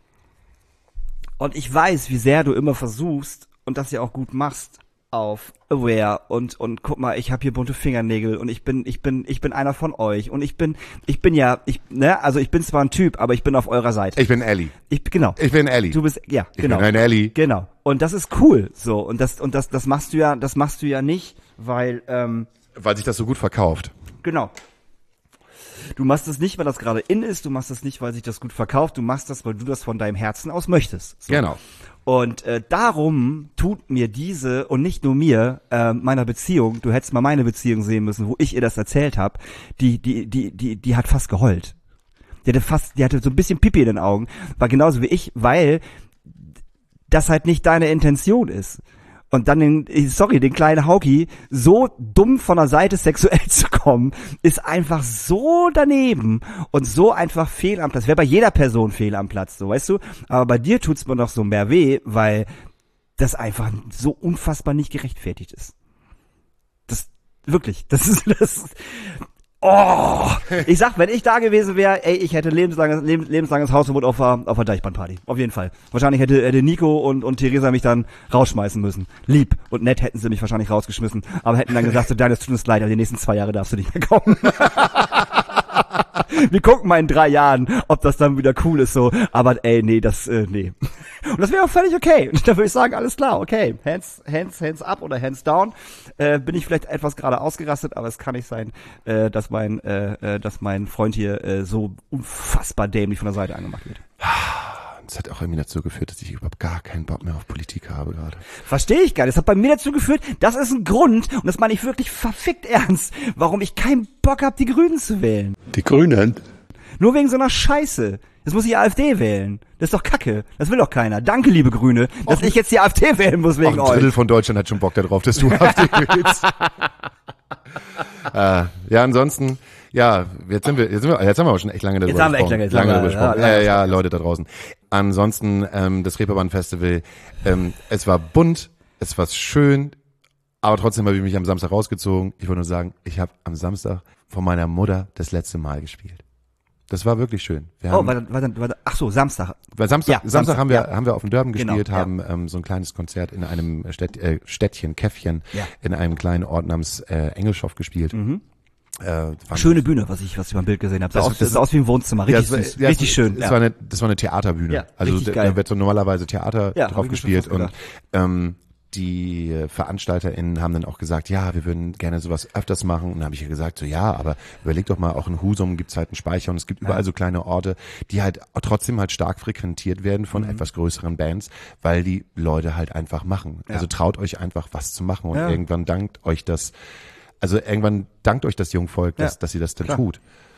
ich weiß, wie sehr du immer versuchst und das ja auch gut machst auf Aware und und guck mal, ich habe hier bunte Fingernägel und ich bin ich bin ich bin einer von euch und ich bin ich bin ja ich ne also ich bin zwar ein Typ, aber ich bin auf eurer Seite. Ich bin Ellie. Ich genau. Ich bin Ellie. Du bist ja Ich genau. bin ein Ellie. Genau. Und das ist cool so und das und das das machst du ja das machst du ja nicht, weil ähm Weil sich das so gut verkauft. genau. Du machst es nicht, weil das gerade in ist, du machst es nicht, weil sich das gut verkauft, du machst das, weil du das von deinem Herzen aus möchtest. So. Genau. Und äh, darum tut mir diese, und nicht nur mir, äh, meiner Beziehung, du hättest mal meine Beziehung sehen müssen, wo ich ihr das erzählt habe, die, die, die, die, die hat fast geheult. Die hatte fast, die hatte so ein bisschen Pipi in den Augen, war genauso wie ich, weil das halt nicht deine Intention ist. Und dann den, sorry, den kleinen Hauki so dumm von der Seite sexuell zu kommen, ist einfach so daneben und so einfach fehl am Platz. Wäre bei jeder Person fehl am Platz, so weißt du. Aber bei dir tut's mir noch so mehr weh, weil das einfach so unfassbar nicht gerechtfertigt ist. Das, wirklich, das ist, das, Oh, ich sag, wenn ich da gewesen wäre, ey, ich hätte lebenslanges, lebens, lebenslanges Hausverbot auf der, auf der Deichbahnparty. Auf jeden Fall. Wahrscheinlich hätte, hätte Nico und, und Theresa mich dann rausschmeißen müssen. Lieb und nett hätten sie mich wahrscheinlich rausgeschmissen, aber hätten dann gesagt, so, Daniel, es tut uns leid, aber die nächsten zwei Jahre darfst du nicht mehr kommen. Wir gucken mal in drei Jahren, ob das dann wieder cool ist, so. Aber ey, nee, das, äh, nee. Und das wäre auch völlig okay. Und da würde ich sagen, alles klar, okay. Hands, hands, hands up oder hands down. Äh, bin ich vielleicht etwas gerade ausgerastet, aber es kann nicht sein, äh, dass mein, äh, dass mein Freund hier äh, so unfassbar dämlich von der Seite angemacht wird. Das hat auch irgendwie dazu geführt, dass ich überhaupt gar keinen Bock mehr auf Politik habe gerade. Verstehe ich gar nicht. Das hat bei mir dazu geführt, das ist ein Grund, und das meine ich wirklich verfickt ernst, warum ich keinen Bock habe, die Grünen zu wählen. Die Grünen? Nur wegen so einer Scheiße. Jetzt muss ich die AfD wählen. Das ist doch Kacke. Das will doch keiner. Danke, liebe Grüne, dass Och, ich jetzt die AfD wählen muss wegen euch. Ein Drittel euch. von Deutschland hat schon Bock darauf, dass du AfD wählst. äh, ja, ansonsten, ja, jetzt sind wir, jetzt sind wir, jetzt haben wir aber schon echt lange darüber jetzt haben wir echt lange, gesprochen. Lange, lange lange, gesprochen. Ja, ja, ja, Leute da draußen. Ansonsten, ähm, das Reeperbahn-Festival, ähm, es war bunt, es war schön, aber trotzdem habe ich mich am Samstag rausgezogen. Ich wollte nur sagen, ich habe am Samstag von meiner Mutter das letzte Mal gespielt. Das war wirklich schön. Wir oh, haben, war dann, war dann, war dann, ach so, Samstag. Weil Samstag, Ja, Samstag, Samstag, haben wir, ja. haben wir auf dem Dörben gespielt, Genau, haben ähm, so ein kleines Konzert in einem Städt, äh, Städtchen, Käffchen, Ja. in einem kleinen Ort namens äh, Engelshof gespielt. Mhm. Äh, waren- Schöne Bühne, was ich, was ich beim Bild gesehen habe. Das, Das- aus, das- das sah aus wie ein Wohnzimmer. Richtig Ja, es war- süß. ja, richtig es, schön. Es ja. war eine, das war eine Theaterbühne. Ja, also richtig da, geil. da wird so normalerweise Theater Ja, drauf hab ich mir schon gespielt fast und gedacht. ähm, die äh, VeranstalterInnen haben dann auch gesagt, ja, wir würden gerne sowas öfters machen. Und dann habe ich ja gesagt, so ja, aber überleg doch mal, auch in Husum gibt's halt einen Speicher und es gibt überall so kleine Orte, die halt trotzdem halt stark frequentiert werden von Mhm. etwas größeren Bands, weil die Leute halt einfach machen. Ja. Also traut euch einfach was zu machen und Ja. irgendwann dankt euch das, also irgendwann dankt euch das Jungvolk, dass, Ja, dass ihr das dann klar. tut.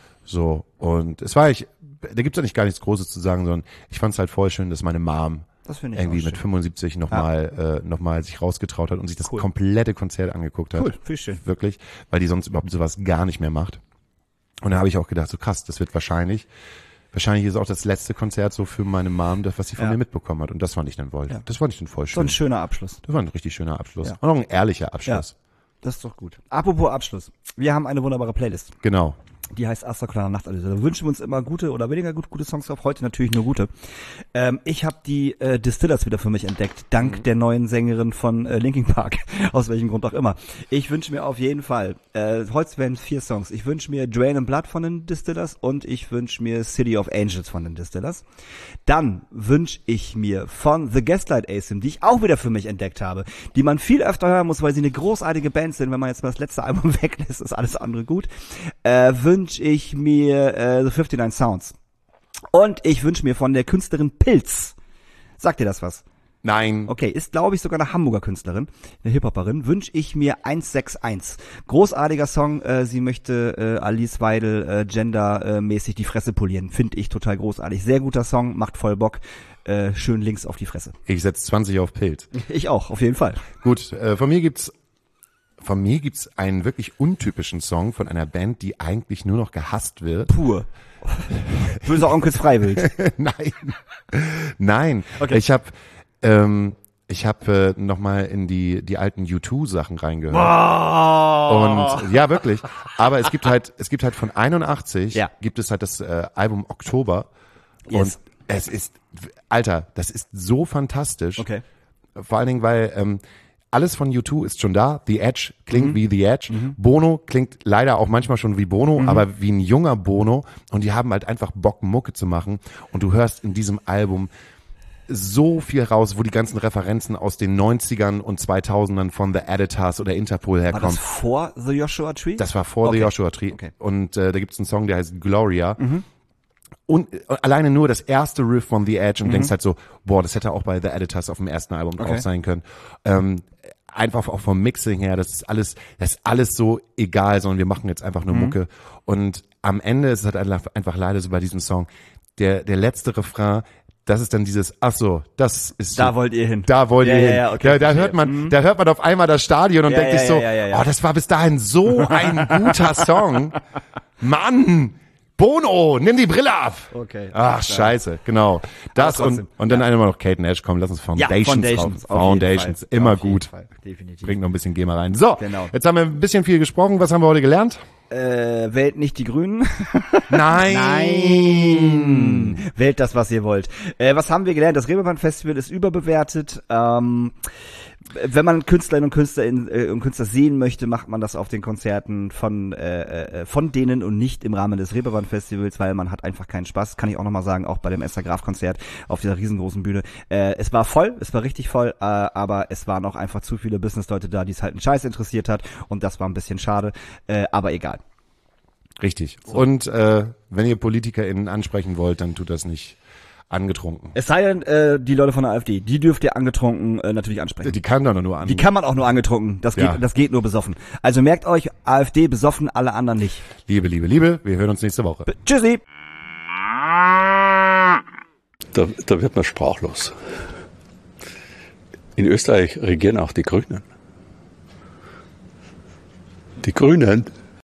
So, und es war ich, da gibt's eigentlich gar nichts Großes zu sagen, sondern ich fand's halt voll schön, dass meine Mom Das finde ich irgendwie auch mit schön. fünfundsiebzig nochmal äh, noch mal sich rausgetraut hat und sich das Cool. komplette Konzert angeguckt hat. Cool, viel schön. Wirklich, weil die sonst überhaupt sowas gar nicht mehr macht. Und da habe ich auch gedacht, so krass, das wird wahrscheinlich, wahrscheinlich ist auch das letzte Konzert so für meine Mom, das, was sie von Ja. mir mitbekommen hat. Und das fand ich dann wohl, Ja. das fand ich dann voll So schön. ein schöner Abschluss. Das war ein richtig schöner Abschluss. Ja. Und auch ein ehrlicher Abschluss. Das ist doch gut. Apropos Abschluss. Wir haben eine wunderbare Playlist. Genau. Die heißt Astrakulare Nachtanalyse. Da wünschen wir uns immer gute oder weniger gut, gute Songs drauf. Heute natürlich nur gute. Ähm, ich habe die äh, Distillers wieder für mich entdeckt, dank Mhm. der neuen Sängerin von äh, Linkin Park. Aus welchem Grund auch immer. Ich wünsche mir auf jeden Fall, äh, heute werden vier Songs. Ich wünsche mir Drain and Blood von den Distillers und ich wünsche mir City of Angels von den Distillers. Dann wünsche ich mir von The Gaslight Anthem, die ich auch wieder für mich entdeckt habe, die man viel öfter hören muss, weil sie eine großartige Band sind. Wenn man jetzt mal das letzte Album weglässt, ist alles andere gut. Äh, wünsche ich mir äh, The fifty-nine Sounds. Und ich wünsche mir von der Künstlerin Pilz. Sagt dir das was? Nein. Okay, ist glaube ich sogar eine Hamburger Künstlerin, eine Hip-Hopperin, wünsche ich mir eins sechs eins. Großartiger Song, äh, sie möchte äh, Alice Weidel äh, gendermäßig die Fresse polieren, finde ich total großartig. Sehr guter Song, macht voll Bock, äh, schön links auf die Fresse. Ich setz zwanzig auf Pilz. Ich auch, auf jeden Fall. Gut, äh, von mir gibt's von mir gibt's einen wirklich untypischen Song von einer Band, die eigentlich nur noch gehasst wird. Pur. Böser Onkels Freiwild. Nein. Nein. Okay. Ich habe ähm, ich habe äh, noch mal in die die alten U zwei Sachen reingehört. Oh. Und ja, wirklich, aber es gibt halt es gibt halt von einundachtzig Ja. gibt es halt das äh, Album Oktober Yes. und es ist Alter, das ist so fantastisch. Okay. Vor allen Dingen, weil ähm, alles von U zwei ist schon da. The Edge klingt Mhm. wie The Edge. Bono klingt leider auch manchmal schon wie Bono, Mhm. aber wie ein junger Bono. Und die haben halt einfach Bock, Mucke zu machen. Und du hörst in diesem Album so viel raus, wo die ganzen Referenzen aus den neunzigern und zweitausendern von The Editors oder Interpol War herkommen. das vor The Joshua Tree? Das war vor Okay. The Joshua Tree. Okay. Und äh, da gibt's einen Song, der heißt Gloria. Und äh, alleine nur das erste Riff von The Edge und denkst halt so, boah, das hätte auch bei The Editors auf dem ersten Album Okay. drauf sein können. Ähm, einfach auch vom Mixing her, das ist alles, das ist alles so egal, sondern wir machen jetzt einfach nur Mucke. Und am Ende ist es halt einfach, einfach leider so bei diesem Song, der, der letzte Refrain, das ist dann dieses, ach so, das ist Da so, wollt ihr hin. da wollt Ja, ihr ja, hin. ja, okay, da, da verstehe. hört man, da hört man auf einmal das Stadion und Ja, denkt ja, sich so, ja, ja, ja. oh, das war bis dahin so ein guter Song. Mann! Bono, nimm die Brille ab! Okay. Ach, scheiße, genau. Das Aber trotzdem, und, und dann einmal noch Kate Nash, komm, lass uns Foundations, Foundations, drauf. auf jeden Foundations, Fall. immer Auf jeden gut. Fall, definitiv. Bringt noch ein bisschen GEMA rein. So, Genau. jetzt haben wir ein bisschen viel gesprochen. Was haben wir heute gelernt? äh, wählt nicht die Grünen. Nein. Nein. Wählt das, was ihr wollt. Äh, was haben wir gelernt? Das Reeperbahn-Festival ist überbewertet. Ähm, wenn man Künstlerinnen und Künstler in, äh, und Künstler sehen möchte, macht man das auf den Konzerten von äh, äh, von denen und nicht im Rahmen des Reeperbahn-Festivals, weil man hat einfach keinen Spaß. Kann ich auch nochmal sagen, auch bei dem Esther Graf-Konzert auf dieser riesengroßen Bühne. Äh, es war voll, es war richtig voll, äh, aber es waren auch einfach zu viele Businessleute da, die es halt einen Scheiß interessiert hat und das war ein bisschen schade, äh, aber egal. Richtig. So. Und äh, wenn ihr PolitikerInnen ansprechen wollt, dann tut das nicht angetrunken. Es sei denn, äh, die Leute von der AfD, die dürft ihr angetrunken äh, natürlich ansprechen. Die kann dann nur an. Die kann man auch nur angetrunken. Das geht, Ja. das geht nur besoffen. Also merkt euch, AfD besoffen, alle anderen nicht. Liebe, liebe, liebe, wir hören uns nächste Woche. B- Tschüssi. Da, da wird man sprachlos. In Österreich regieren auch die Grünen. Die Grünen